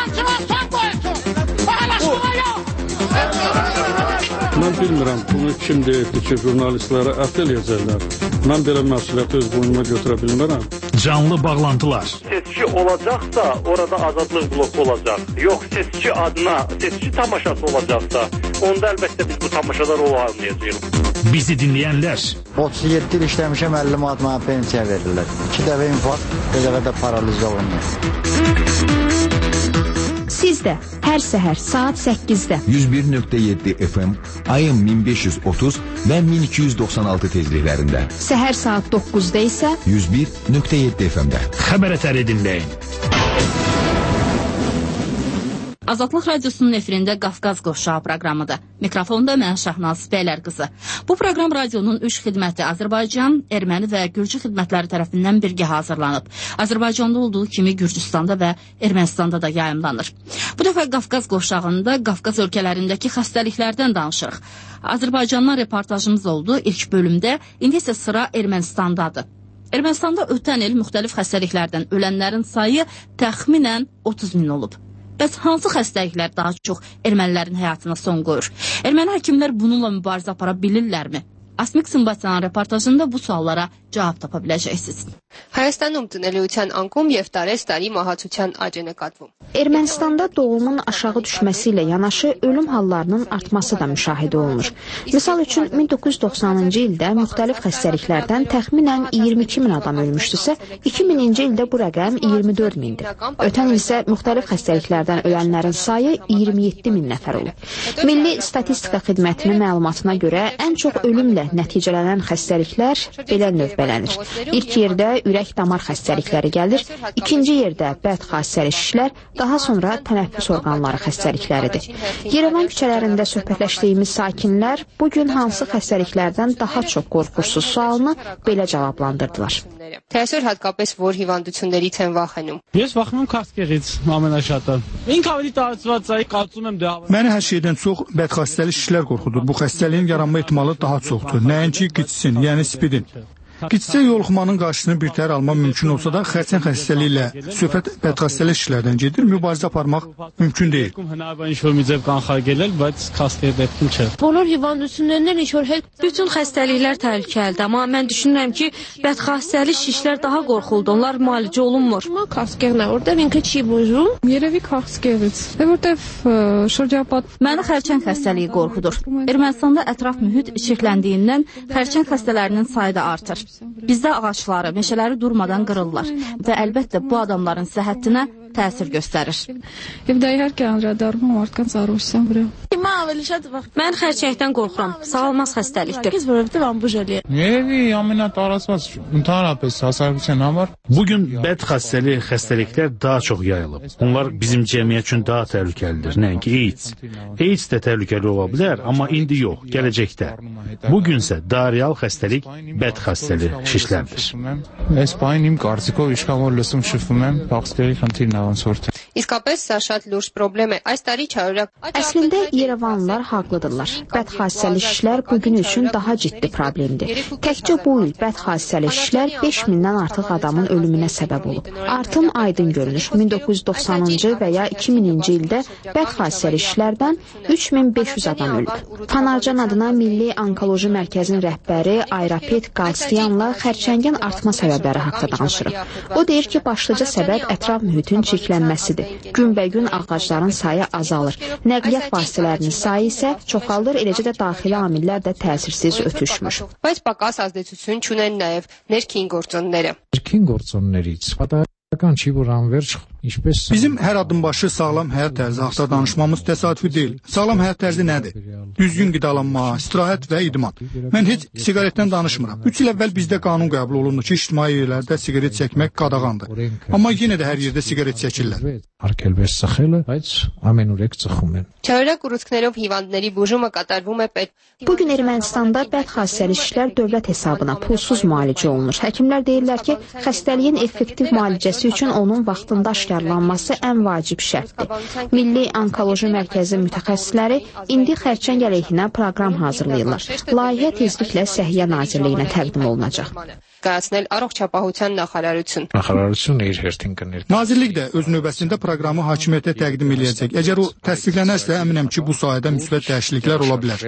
S4: Mən bilmirəm, bunu kim deyirdi ki, jurnalistlərə ət eləyəcəklər. Mən belə məsuliyyəti öz boynuma götürə bilmərəm.
S21: Canlı bağlantılar.
S14: Seçki olacaqsa, orada azadlıq bloku olacaq. Yox, seçki adına, seçki tamaşası olacaqsa, onda əlbəttə biz bu tamaşada rol almayacağıq.
S21: Bizi dinləyənlər.
S29: otuz yeddi il işləmişəm, əlli manat mənə pensiya verirlər. İki dəfə infarkt, bir dəfə də paraliz olunur.
S30: Siz də hər səhər saat səkkizdə
S15: yüz bir nöqtə yeddi F M, ayın min beş yüz otuz və min iki yüz doxsan altı tezliklərində.
S30: Səhər saat doqquzda isə
S15: yüz bir nöqtə yeddi F M-də.
S21: Xəbər ətəri dinləyin.
S20: Azadlıq Radiosunun efirində Qafqaz Qovşağı proqramıdır. Mikrofonda mən Şahnaz Bəylər qızı. Bu proqram radionun üç xidməti Azərbaycan, Erməni və Gürcü xidmətləri tərəfindən birgə hazırlanıb. Azərbaycanda olduğu kimi Gürcüstanda və Ermənistanda da yayımlanır. Bu dəfə Qafqaz Qovşağında Qafqaz ölkələrindəki xəstəliklərdən danışırıq. Azərbaycandan reportajımız oldu ilk bölümdə, indi isə sıra Ermənistandadır. Ermənistanda ötən il müxtəlif xəstəliklərdən ölənlərin sayı təxminən otuz min olub. Bəs hansı xəstəliklər daha çox ermənilərin həyatına son qoyur? Erməni həkimlər bununla mübarizə apara bilirlərmi? Asmik Sımbatyanın reportajında bu suallara cavab tapa biləcəksiniz.
S31: Հայաստանում ծնելիության անկում եւ տարեստարի մահացության աճ է նկատվում.
S30: Ermənistanda doğumun aşağı düşməsi ilə yanaşı ölüm hallarının artması da müşahidə olunur. Misal üçün min doqquz yüz doxsanıncı ildə müxtəlif xəstəliklərdən təxminən iyirmi iki min adam ölmüşdüsə, iki mininci ildə bu rəqəm iyirmi dörd mindir. Ötən il isə müxtəlif xəstəliklərdən ölənlərin sayı iyirmi yeddi min nəfər olub. Milli Statistika Xidmətinin məlumatına görə ən çox ölümlə nəticələnən xəstəliklər belə növbələnir. İlk yerdə ürək damar xəstəlikləri gəlir, ikinci yerdə bədxassəli şişlər, daha sonra tənəffüs orqanları xəstəlikləridir. Yerevan küçələrində söhbətləşdiyimiz sakinlər bugün hansı xəstəliklərdən daha çox qorxursuz sualını belə cavablandırdılar.
S31: Թե այսօր հատկապես որ հիվանդություններից են վախենում։
S32: Ես վախենում քասկեղից ամենաշատը։ Ինքը ավելի տարածված է, կարծում եմ դա։
S23: Məni hər şeydən çox bədxassəli şişlər qorxudur. Bu xəstəliyin yaranma ehtimalı daha çoxdur. Nəinki qitsin, yəni spidin. Gitsə yoluxmanın qarşısını birtəhər almaq mümkün olsa da, xərçəng xəstəliyi ilə söhbət bədxassəli işlərdən gedir, mübarizə aparmaq mümkün deyil.
S33: Բոլոր հիվանդություններն ինչ որ հետ bütün xəstəliklər təhlükəlidir, amma mən düşünürəm ki, bədxassəli şişlər daha qorxuludur, onlar müalicə olunmur.
S25: Քասկեղն է, որտեղ ինքը չի բուժում։ Երևի քասկեղից։ Դե որտեղ շրջապատ
S20: Məni xərçəng xəstəliyi qorxudur. Ermənistanda ətraf mühit çirkləndiyindən xərçəng xəstələrinin sayı da artır. Bizdə ağacları, meşələri durmadan qırırlar və əlbəttə bu adamların səhhətinə təsir göstərir.
S25: Եվ դա իհարկե անդրադառնում մարդկանց առողջության վրա։
S33: Mən xərçəngdən qorxuram. Sağalmaz xəstəlikdir.
S21: Bugün bəd xəstəli xəstəliklər daha çox yayılıb. Onlar bizim cəmiyyət üçün daha təhlükəlidir, nəinki AIDS. AIDS də təhlükəli ola bilər, amma indi yox, gələcəkdə. Bugünsə daha real xəstəlik bəd xəstəli şişlərdir.
S31: Իսկապես սա շատ լուրջ պրոբլեմ է։ Այս տարի չարորակ
S30: Əslində İrəvanlılar haqlıdırlar. Bədxassəli şişlər bugün üçün daha ciddi problemdir. Təkcə bu il bədxassəli şişlər beş mindən artıq adamın ölümünə səbəb olub. Artım aydın görünür. min doqquz yüz doxsanıncı və ya iki mininci ildə bədxassəli şişlərdən üç min beş yüz adam ölüb. Panarcan adına Milli Onkoloji Mərkəzinin rəhbəri Ayrapet Qalstiyanla xərçəngin artma səbəbləri haqqında danışırıq. O deyir ki, başlıca səbəb ətraf mühitin çirklənməsidir. Günbəgün ağacların sayı azalır. Nəqliyyat vasitələrinin sayı isə çoxalır, eləcə də daxili amillər də təsirsiz ötüşmür.
S31: Բայց պակաս ազդեցություն չունեն նաև ներքին գործոնները։
S1: Ներքին գործոններից պատահական չի, որ անverջ
S23: Bizim hər adım başı sağlam həyat tərzi haqqında danışmamız təsadüfi deyil. Sağlam həyat tərzi nədir? Düzgün qidalanma, istirahət və idman. Mən heç siqaretdən danışmıram. üç il əvvəl bizdə qanun qəbul olundu ki, ictimai yerlərdə siqaret çəkmək qadağandır. Amma yenə də hər yerdə siqaret çəkirlər.
S31: Չարորակ ուռուցքներով հիվանդների բուժումը կատարվում է պետ։
S30: Bugün Ermənistanda bədxassəli şişlər dövlət hesabına pulsuz müalicə olunur. Həkimlər deyirlər ki, xəstəliyin effektiv müalicəsi üçün onun vaxtında aşkarlanması ən vacib şərtdir. Milli Onkoloji Mərkəzi mütəxəssisləri indi xərçəng əleyhinə proqram hazırlayırlar. Layihə tezliklə Səhiyyə Nazirliyinə təqdim olunacaq.
S31: Կայացնել առողջապահության նախարարություն։
S1: Նախարարությունը իր հերթին կներ։
S23: Nazirlik də öz növbəsində proqramı hakimiyyətə təqdim edəcək. Əgər o təsdiqlənərsə, əminəm ki, bu sahədə müsbət dəyişikliklər ola bilər.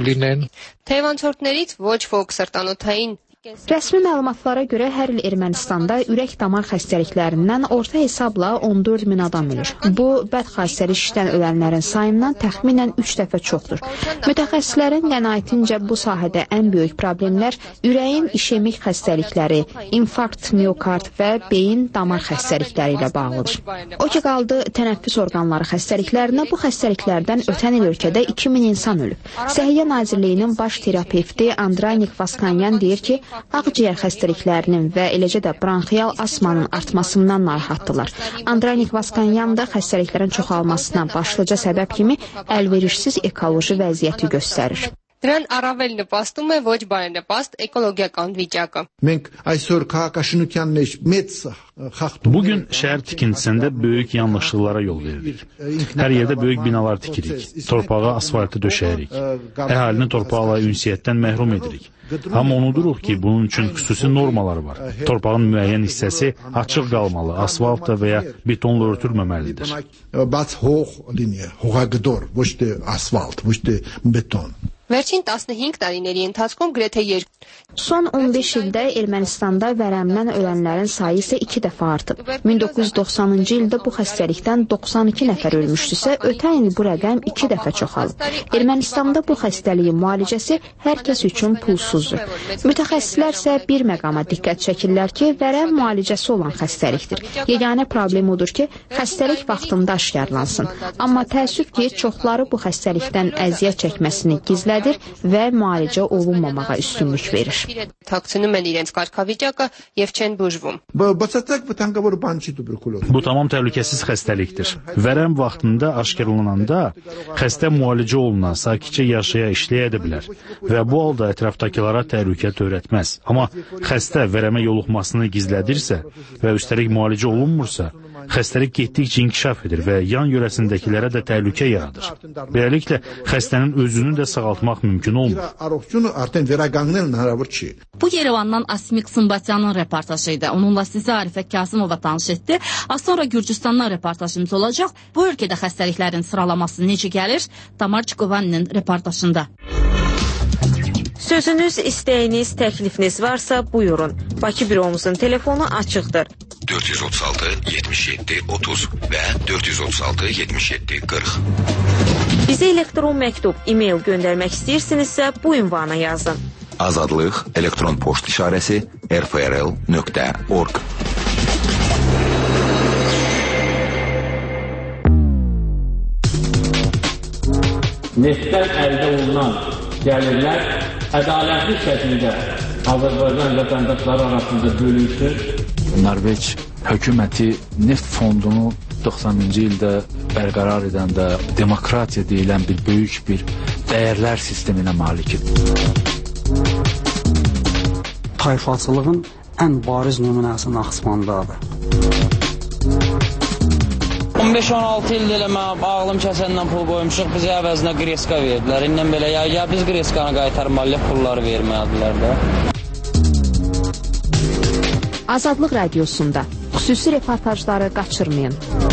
S31: Թեյվանցորդներից ոչ ոք սրտանոթային
S30: Rəsmi məlumatlara görə hər il Ermənistanda ürək-damar xəstəliklərindən orta hesabla on dörd min adam ölür. Bu, bədxassəli şişdən ölənlərin sayından təxminən üç dəfə çoxdur. Mütəxəssislərin qənaətincə bu sahədə ən böyük problemlər ürəyin işemik xəstəlikləri, infarkt, miokard və beyin damar xəstəlikləri ilə bağlıdır. O ki qaldı tənəffüs orqanları xəstəliklərinə, bu xəstəliklərdən ötən il ölkədə iki min insan ölüb. Səhiyyə Nazirliyinin baş terapevti Andranik Vaskanyan deyir ki, ağciyər xəstəliklərinin və eləcə də bronxial asmanın artmasından narahatdılar. Andranik Vaskanyan da xəstəliklərin çoxalmasına başlıca səbəb kimi əlverişsiz ekoloji vəziyyəti göstərir.
S31: Դրան առավել նպաստում է ոչ բարենպաստ էկոլոգիական վիճակը։
S9: Մենք այսօր քաղաքաշինության մեջ մեծ
S21: Bugün şəhər tikintisində böyük yanlışlıqlara yol veririk. Hər yerdə böyük binalar tikirik, torpağa asfaltı döşəyirik, əhalini torpaqla ünsiyyətdən məhrum edirik. Amma unuduruq ki, bunun üçün xüsusi normalar var. Torpağın müəyyən hissəsi açıq qalmalı, asfaltla və ya betonla örtülməməlidir.
S9: Բաց հող լինի, հողագդոր, ոչ թե ասfalt, ոչ թե beton.
S31: Վերջին տասնհինգ տարիների ընթացքում գրեթե երկու
S30: Son on beş ildə Ermənistanda vərəmdən ölənlərin sayı isə iki dəfə artıb. min doqquz yüz doxsanıncı ildə bu xəstəlikdən doxsan iki nəfər ölmüşdüsə, ötən il bu rəqəm iki dəfə çoxalıb. Ermənistanda bu xəstəliyin müalicəsi hər kəs üçün pulsuzdur. Mütəxəssislər isə bir məqama diqqət çəkirlər ki, vərəm müalicəsi olan xəstəlikdir. Yeganə problem odur ki, xəstəlik vaxtında aşkarlansın. Amma təəssüf ki, çoxları bu xəstəlikdən əziyyət çəkməsini gizlədir və müalicə olunmamağa üstünlük verir.
S31: Թաքցնում են իրենց կարգավիճակը եւ չեն բուժվում։
S21: Bu tamam təhlükəsiz xəstəlikdir. Vərəm vaxtında aşkarlananda xəstə müalicə olunan, sakitcə yaşaya, işləyə də bilər və bu halda ətrafdakılara təhlükə törətməz. Amma xəstə vərəmə yoluxmasını gizlədirsə və üstəlik müalicə olunmursa, xəstəlik getdikcə inkişaf edir və yan yörəsindəkilərə də təhlükə yaradır. Beləliklə, xəstənin özünü də sağaltmaq mümkün olmur.
S20: Bu Yerevandan Asmik Sımbatyanın reportajı idi. Onunla sizə Arifə Kasımova tanış etdi. Az sonra Gürcüstandan reportajımız olacaq. Bu ölkədə xəstəliklərin sıralaması necə gəlir? Tamar Çikovanın reportajında.
S33: Sözünüz, istəyiniz, təklifiniz varsa buyurun. Bakı büromuzun telefonu açıqdır.
S3: dörd yüz otuz altı yetmiş yeddi otuz və dörd yüz otuz altı yetmiş yeddi qırx.
S33: Bizə elektron məktub, e-mail göndərmək istəyirsinizsə bu ünvana yazın.
S3: Azadlıq elektron poçt işarəsi r f r l nöqtə org.
S5: neftdən əldə olunan gəlirlər ədalətli şəkildə Azərbaycan vətəndaşları arasında bölünsün.
S6: Norveç hökuməti neft fondunu doxsanıncı ildə bərqərar edəndə demokratiya deyilən bir böyük bir dəyərlər sisteminə malikdir.
S7: Tayfaçılığın ən bariz nümunəsi Naxçıvandadır.
S12: on beş on altı ildə elə mən ağlım kəsəndən pul qoymuşuq, bizə əvəzinə qreska verdilər. İndən belə ya, ya biz qreskanı qaytarmalıyıq, pulları vermədilər də.
S30: Azadlıq radiosunda xüsusi reportajları qaçırmayın.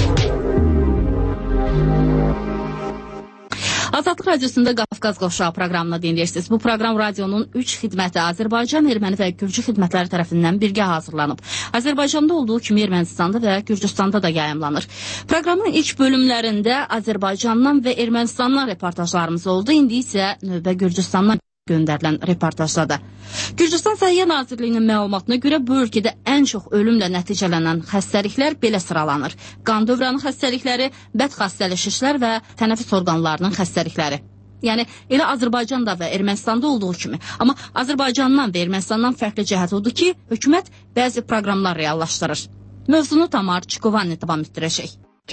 S20: Azadlıq radiosunda Qafqaz Qovşağı proqramını dinləyirsiniz. Bu proqram radionun üç xidməti Azərbaycan, Erməni və Gürcü xidmətləri tərəfindən birgə hazırlanıb. Azərbaycanda olduğu kimi Ermənistanda və Gürcüstanda da yayımlanır. Proqramın ilk bölümlərində Azərbaycandan və Ermənistandan reportajlarımız oldu. İndi isə növbə Gürcüstandan göndərilən reportajda. Gürcüstan Səhiyyə Nazirliyinin məlumatına görə bu ölkədə ən çox ölümlə nəticələnən xəstəliklər belə sıralanır. Qan dövranı xəstəlikləri, bəd xəstəli şişlər və tənəffüs orqanlarının xəstəlikləri. Yəni, elə Azərbaycanda və Ermənistanda olduğu kimi. Amma Azərbaycandan və Ermənistandan fərqli cəhət odur ki, hökumət bəzi proqramlar reallaşdırır. Mövzunu Tamar Çikovanni davam etdirəcək.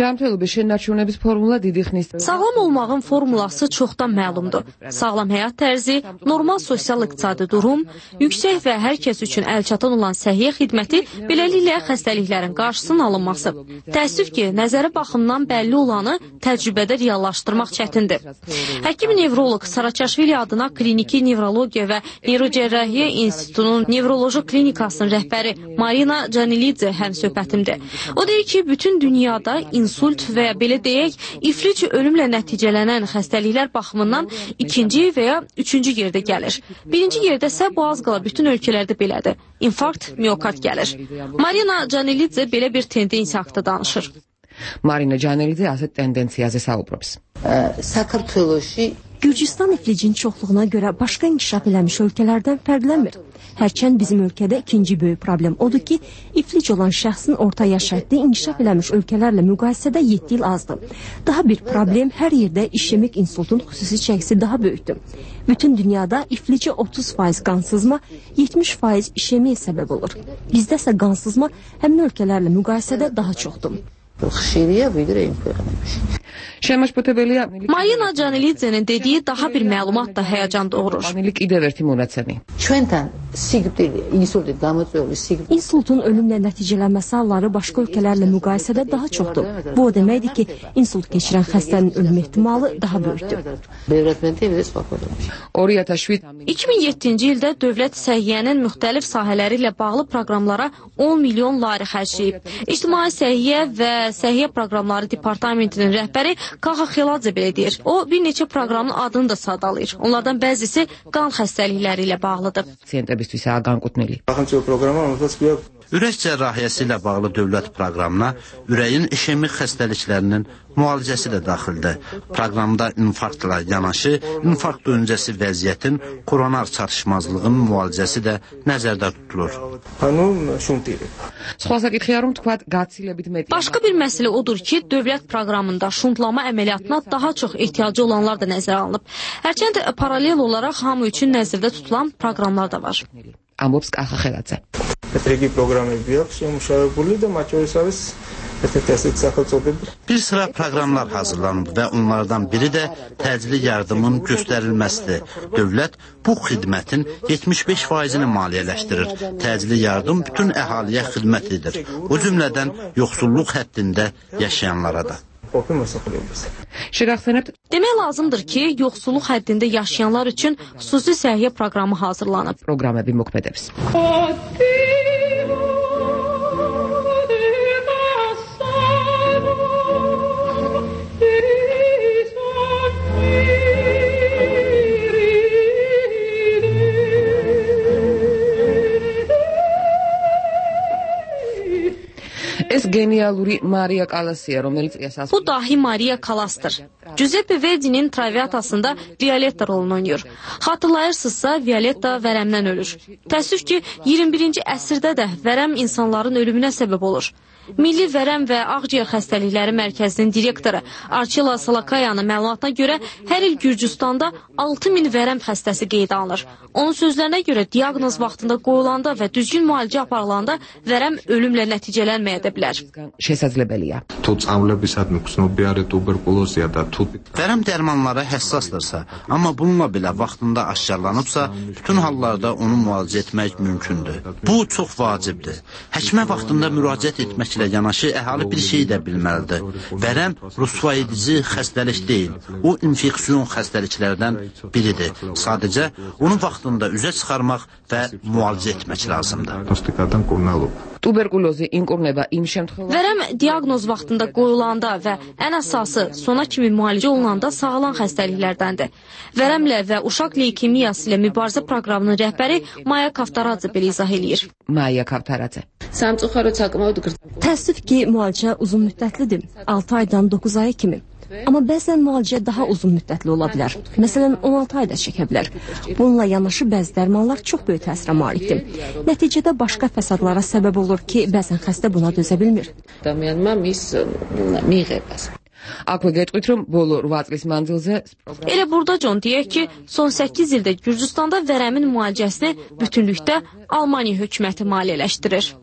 S33: Sağlam olmağın formulası çoxdan məlumdur. Sağlam həyat tərzi, normal sosial-iqtisadi durum, yüksək və hər kəs üçün əlçatan olan səhiyyə xidməti, beləliklə xəstəliklərin qarşısının alınması. Təəssüf ki, nəzəri baxımdan bəlli olanı təcrübədə reallaşdırmaq çətindir. Həkim-nevroloq Saraçaşvili adına Kliniki Nevrologiya və Neyrocərrahiyyə İnstitutunun Nevroloji Klinikasının rəhbəri Marina Canilidze həmsöhbətimdir. O deyir ki, bütün dünyada insult və ya belə deyək, iflic ölümlə nəticələnən xəstəliklər baxımından ikinci və ya üçüncü yerdə gəlir. Birinci yerdə isə bu az qala bütün ölkələrdə belədir. İnfarkt, miokard gəlir. Marina Canilidze belə bir tendensiya haqqında danışır.
S16: Marina Canilidze asət tendensiyazı savubrobs.
S17: Gürcüstan iflicin çoxluğuna görə başqa inkişaf eləmiş ölkələrdən fərqlənmir. Hərçənd bizim ölkədə ikinci böyük problem odur ki, iflic olan şəxsin orta yaş həddi inkişaf eləmiş ölkələrlə müqayisədə yeddi il azdır. Daha bir problem hər yerdə işemik insultun xüsusi çəkisi daha böyükdür. Bütün dünyada iflici otuz faiz qansızma, yetmiş faiz işemiyə səbəb olur. Bizdə isə qansızma həmin ölkələrlə müqayisədə daha çoxdur.
S33: Marina Canilidze'nin dediyi daha bir məlumat da həyəcan doğurur.
S17: İnsultun ölümlə nəticələnməsi halları başqa ölkələrlə müqayisədə daha çoxdur. Bu o deməkdir ki, insult keçirən xəstənin ölüm ehtimalı daha böyükdür.
S33: iki min yeddinci ildə dövlət səhiyyənin müxtəlif sahələri ilə bağlı proqramlara on milyon lari xərcləyib. İctimai Səhiyyə və Səhiyyə Proqramları Departamentinin rəhbəri Kaxa Xeladze belə deyir. O, bir neçə proqramın adını da sadalayır. Onlardan bəzisi qan xəstəlikləri ilə bağlıdır.
S18: Ürək cərrahiyyəsi ilə bağlı dövlət proqramına ürəyin işemik xəstəliklərinin müalicəsi də daxildir. Proqramda infarktla yanaşı, infarkt öncəsi vəziyyətin koronar çatışmazlığın müalicəsi də nəzərdə tutulur.
S33: Başqa bir məsələ odur ki, dövlət proqramında şuntlama əməliyyatına daha çox ehtiyacı olanlar da nəzərə alınıb. Hərçənd paralel olaraq hamı üçün nəzərdə tutulan proqramlar da var.
S18: Bir sıra proqramlar hazırlanıb və onlardan biri də təcili yardımın göstərilməsidir. Dövlət bu xidmətin yetmiş beş faizini maliyyələşdirir. Təcili yardım bütün əhaliyə xidmət edir. O cümlədən yoxsulluq həddində yaşayanlara da.
S33: Demək lazımdır ki, yoxsulluq həddində yaşayanlar üçün xüsusi səhiyyə proqramı hazırlanıb.
S16: Proqramı bir müqbədəviz.
S33: Bu dahi Maria Kalas'tır. Giuseppe Verdi'nin Traviatasında Violetta rolunu oynayır. Xatırlayırsınızsa Violetta vərəmdən ölür. Təəssüf ki, iyirmi birinci əsrdə də vərəm insanların ölümünə səbəb olur. Milli Vərəm və Ağciyər Xəstəlikləri Mərkəzinin direktoru Arçila Salakayanın məlumatına görə hər il Gürcüstanda altı min vərəm xəstəsi qeydə alınır. Onun sözlərinə görə diaqnoz vaxtında qoyulanda və düzgün müalicə aparılanda vərəm ölümlə nəticələnməyə də bilər.
S18: Vərəm dərmanları həssasdırsa, amma bununla belə vaxtında aşkarlanıbsa, bütün hallarda onu müalicə etmək mümkündür. Bu çox vacibdir. Həkimə vaxtında müraciət etməklə yanaşı əhali bir şey də bilməlidir. Vərəm rüsva edici xəstəlik deyil. O infeksiyon xəstəliklərdən biridir. Sadəcə onu vaxtında üzə çıxarmaq və müalicə etmək lazımdır.
S33: Vərəm diaqnoz vaxtında qoyulanda və ən əsası sona kimi müalicə olunanda sağalan xəstəliklərdəndir. Vərəmlə və uşaq leykemiyası ilə mübarizə proqramının rəhbəri Maya Kaftaradze belə izah eləyir.
S16: Maya Kaftaradze.
S17: Təəssüf ki, müalicə uzun müddətlidir. altı aydan doqquz aya kimi. Amma bəzən müalicə daha uzun müddətli ola bilər. Məsələn, on altı ayda çəkə bilər. Bununla yanaşı bəzi dərmanlar çox böyük təsirə malikdir. Nəticədə başqa fəsadlara səbəb olur ki, bəzən xəstə buna dözə bilmir.
S33: Elə burada John deyək ki, son səkkiz ildə Gürcüstanda vərəmin müalicəsini bütünlükdə Almaniya hökuməti maliyyələşdirir.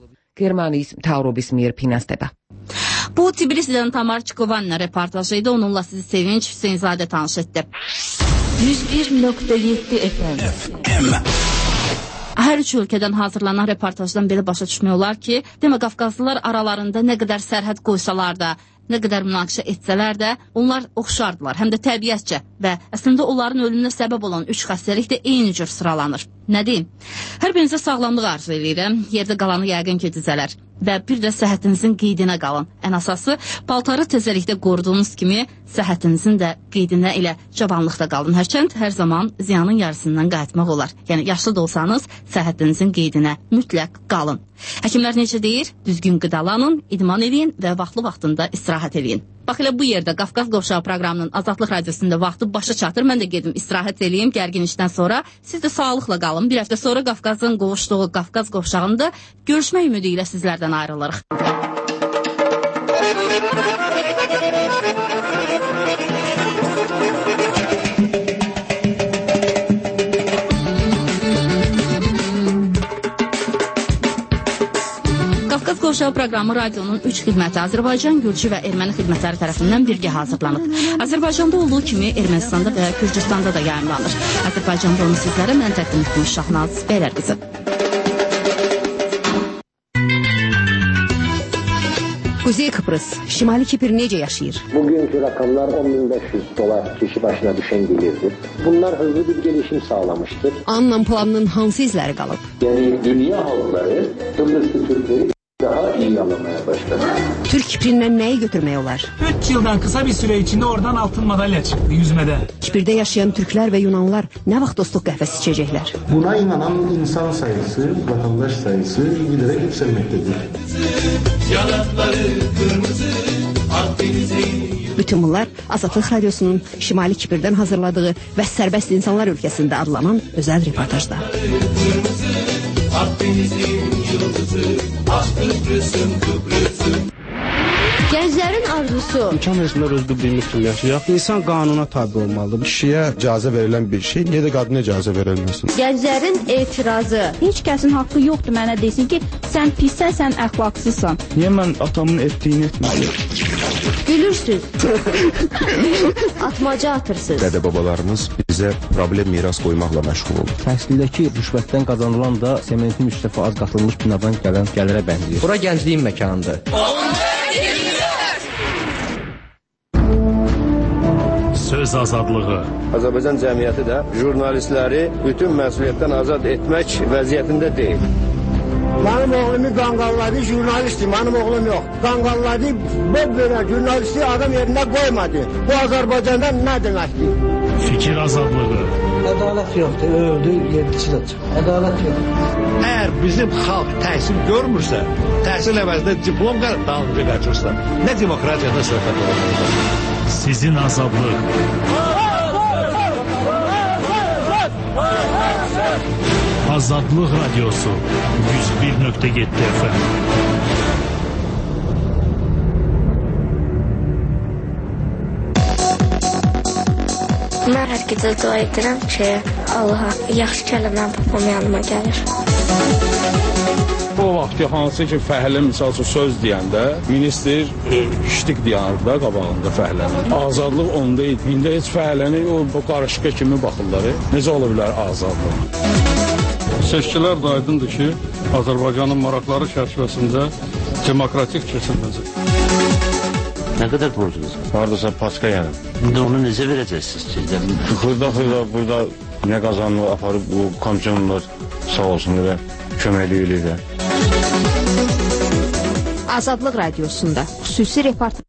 S20: Bu Tbilisi'dən Tamar Çikovanla reportajı idi. Onunla sizi Sevinç Hüseynzadə tanış etdi.
S33: yüz bir nöqtə yeddi F M.
S20: Hər üç ölkədən hazırlanan reportajdan belə başa düşmək olar ki, demə Qafqazlılar aralarında nə qədər sərhəd qoysalar da, nə qədər münaqişə etsələr də, onlar oxşardılar, həm də təbiətcə və əslində onların ölümünə səbəb olan üç xəstəlik də eyni cür sıralanır. Nə deyim? Hər birinizə sağlamlıq arzu edirəm, yerdə qalanı yəqin ki düzələr və bir də səhhətinizin qeydinə qalın. Ən əsası, paltarı təzəlikdə qoruduğunuz kimi səhhətinizin də qeydinə ilə cavanlıqda qalın. Hərçənd hər zaman ziyanın yarısından qayıtmaq olar. Yəni, yaşlı da olsanız, səhhətinizin qeydinə mütləq qalın. Həkimlər necə deyir? Düzgün qidalanın, idman edin və vaxtlı vaxtında istirahət edin. Bax elə bu yerdə Qafqaz Qovşağı proqramının Azadlıq Radiosunda vaxtı başa çatır. Mən də gedim istirahət edeyim gərgin işdən sonra. Siz də sağlıqla qalın. Bir həftə sonra Qafqazın qovuşduğu Qafqaz Qovşağında görüşmək ümidi ilə sizlərdən ayrılırıq. Qafqaz Qovşağı proqramı radionun üç xidməti Azərbaycan, Gürcü və Erməni xidmətləri tərəfindən birgə hazırlanıb. Azərbaycanda olduğu kimi Ermənistanda və Gürcüstanda da yayımlanır. Azərbaycanda onu sizlərə mən təqdim etmiş Şahnaz Bəylər qızı.
S16: Kuzey Kıbrıs, Şimali Kipr necə yaşayır?
S2: Bugünkü rakamlar on bin beş yüz dolar kişi başına düşen gelirdir. Bunlar hızlı bir gelişim sağlamıştır.
S16: Annan planının hansı izləri qalıb?
S2: Yani dünya halkları Kıbrıslı Türkleri daha iyi anlamaya başladı.
S16: Türk Kiprindən nəyi götürmək olar?
S4: üç yıldan kısa bir süre içinde oradan altın madalya çıktı yüzmede.
S16: Kipirdə yaşayan Türklər və Yunanlar nə vaxt dostluq qəhvəsi içəcəklər?
S2: Buna inanan insan sayısı, vatandaş sayısı giderek yükselmektedir.
S4: Yanakları kırmızı, Akdeniz'in...
S16: Bütün bunlar Azadlıq Radiosunun Şimali Kipirdən hazırladığı və Sərbəst İnsanlar Ölkəsində adlanan özəl reportajda.
S4: Akdeniz'in yıldızı, aşk Kıbrıs'ın Kıbrıs'ın.
S33: Gənclərin arzusu.
S8: İmkan versinlər özü bir müslüm yaşayaq. İnsan qanuna tabi olmalıdır.
S10: Kişiyə icazə verilən bir şey, niyə də qadına icazə verilməsin?
S33: Gənclərin etirazı.
S11: Heç kəsin haqqı yoxdur mənə desin ki, sən pissən, sən əxlaqsızsan.
S8: Niyə mən atamın etdiyini etməliyim?
S33: Gülürsüz. Atmaca atırsınız.
S10: Dədə-babalarımız bizə problem miras qoymaqla məşğul olur.
S8: Təhsildəki rüşvətdən qazanılan da sementin üç dəfə az qatılmış binadan gələn gəlirə bənzəyir. Bura gəncliyin məkanıdır.
S21: Söz azadlığı.
S2: Azərbaycan cəmiyyəti də jurnalistləri bütün məsuliyyətdən azad etmək vəziyyətində deyil.
S4: Benim oğlumu qanqalladı, jurnalistdir, benim oğlum yox. Qanqalladı, böyle jurnalisti adam yerine koymadı. Bu Azərbaycanda nə deməkdir?
S21: Fikir azadlığı.
S4: Ədalət yoxdur, öldü, yedisi də çıxır. Ədalət yoxdur.
S13: Əgər bizim xalq təhsil görmürsə, təhsil əvəzində diplom dalınca qaçırsa, nə demokratiyadan söhbət olur?
S21: Sizin azadlıq. Azadlıq Radiosu yüz bir nöqtə yeddi F M.
S1: Mən hər gecə dua edirəm ki, Allaha yaxşı kəlmə babam yanıma gəlir.
S14: O vaxt hansı ki, fəhlə misal üçün söz deyəndə, ministr işlik deyərdi da qabağında fəhlənin. Azadlıq onda idi. İndi heç fəhləni o qarışqa kimi baxırlar. Necə ola bilər azadlıq?
S15: Seçkilər də aydındır ki, Azərbaycanın maraqları çərçivəsində demokratik keçiriləcək.
S19: Nə qədər borcunuz var?
S22: Hardasa paska yəni.
S19: İndi onu necə verəcəksiniz ki?
S22: Xırda-xırda burada nə qazanılır, aparıb bu komissiyonlar sağ olsun və köməkli eləyirlər.
S30: Azadlıq Radiosunda xüsusi reportaj.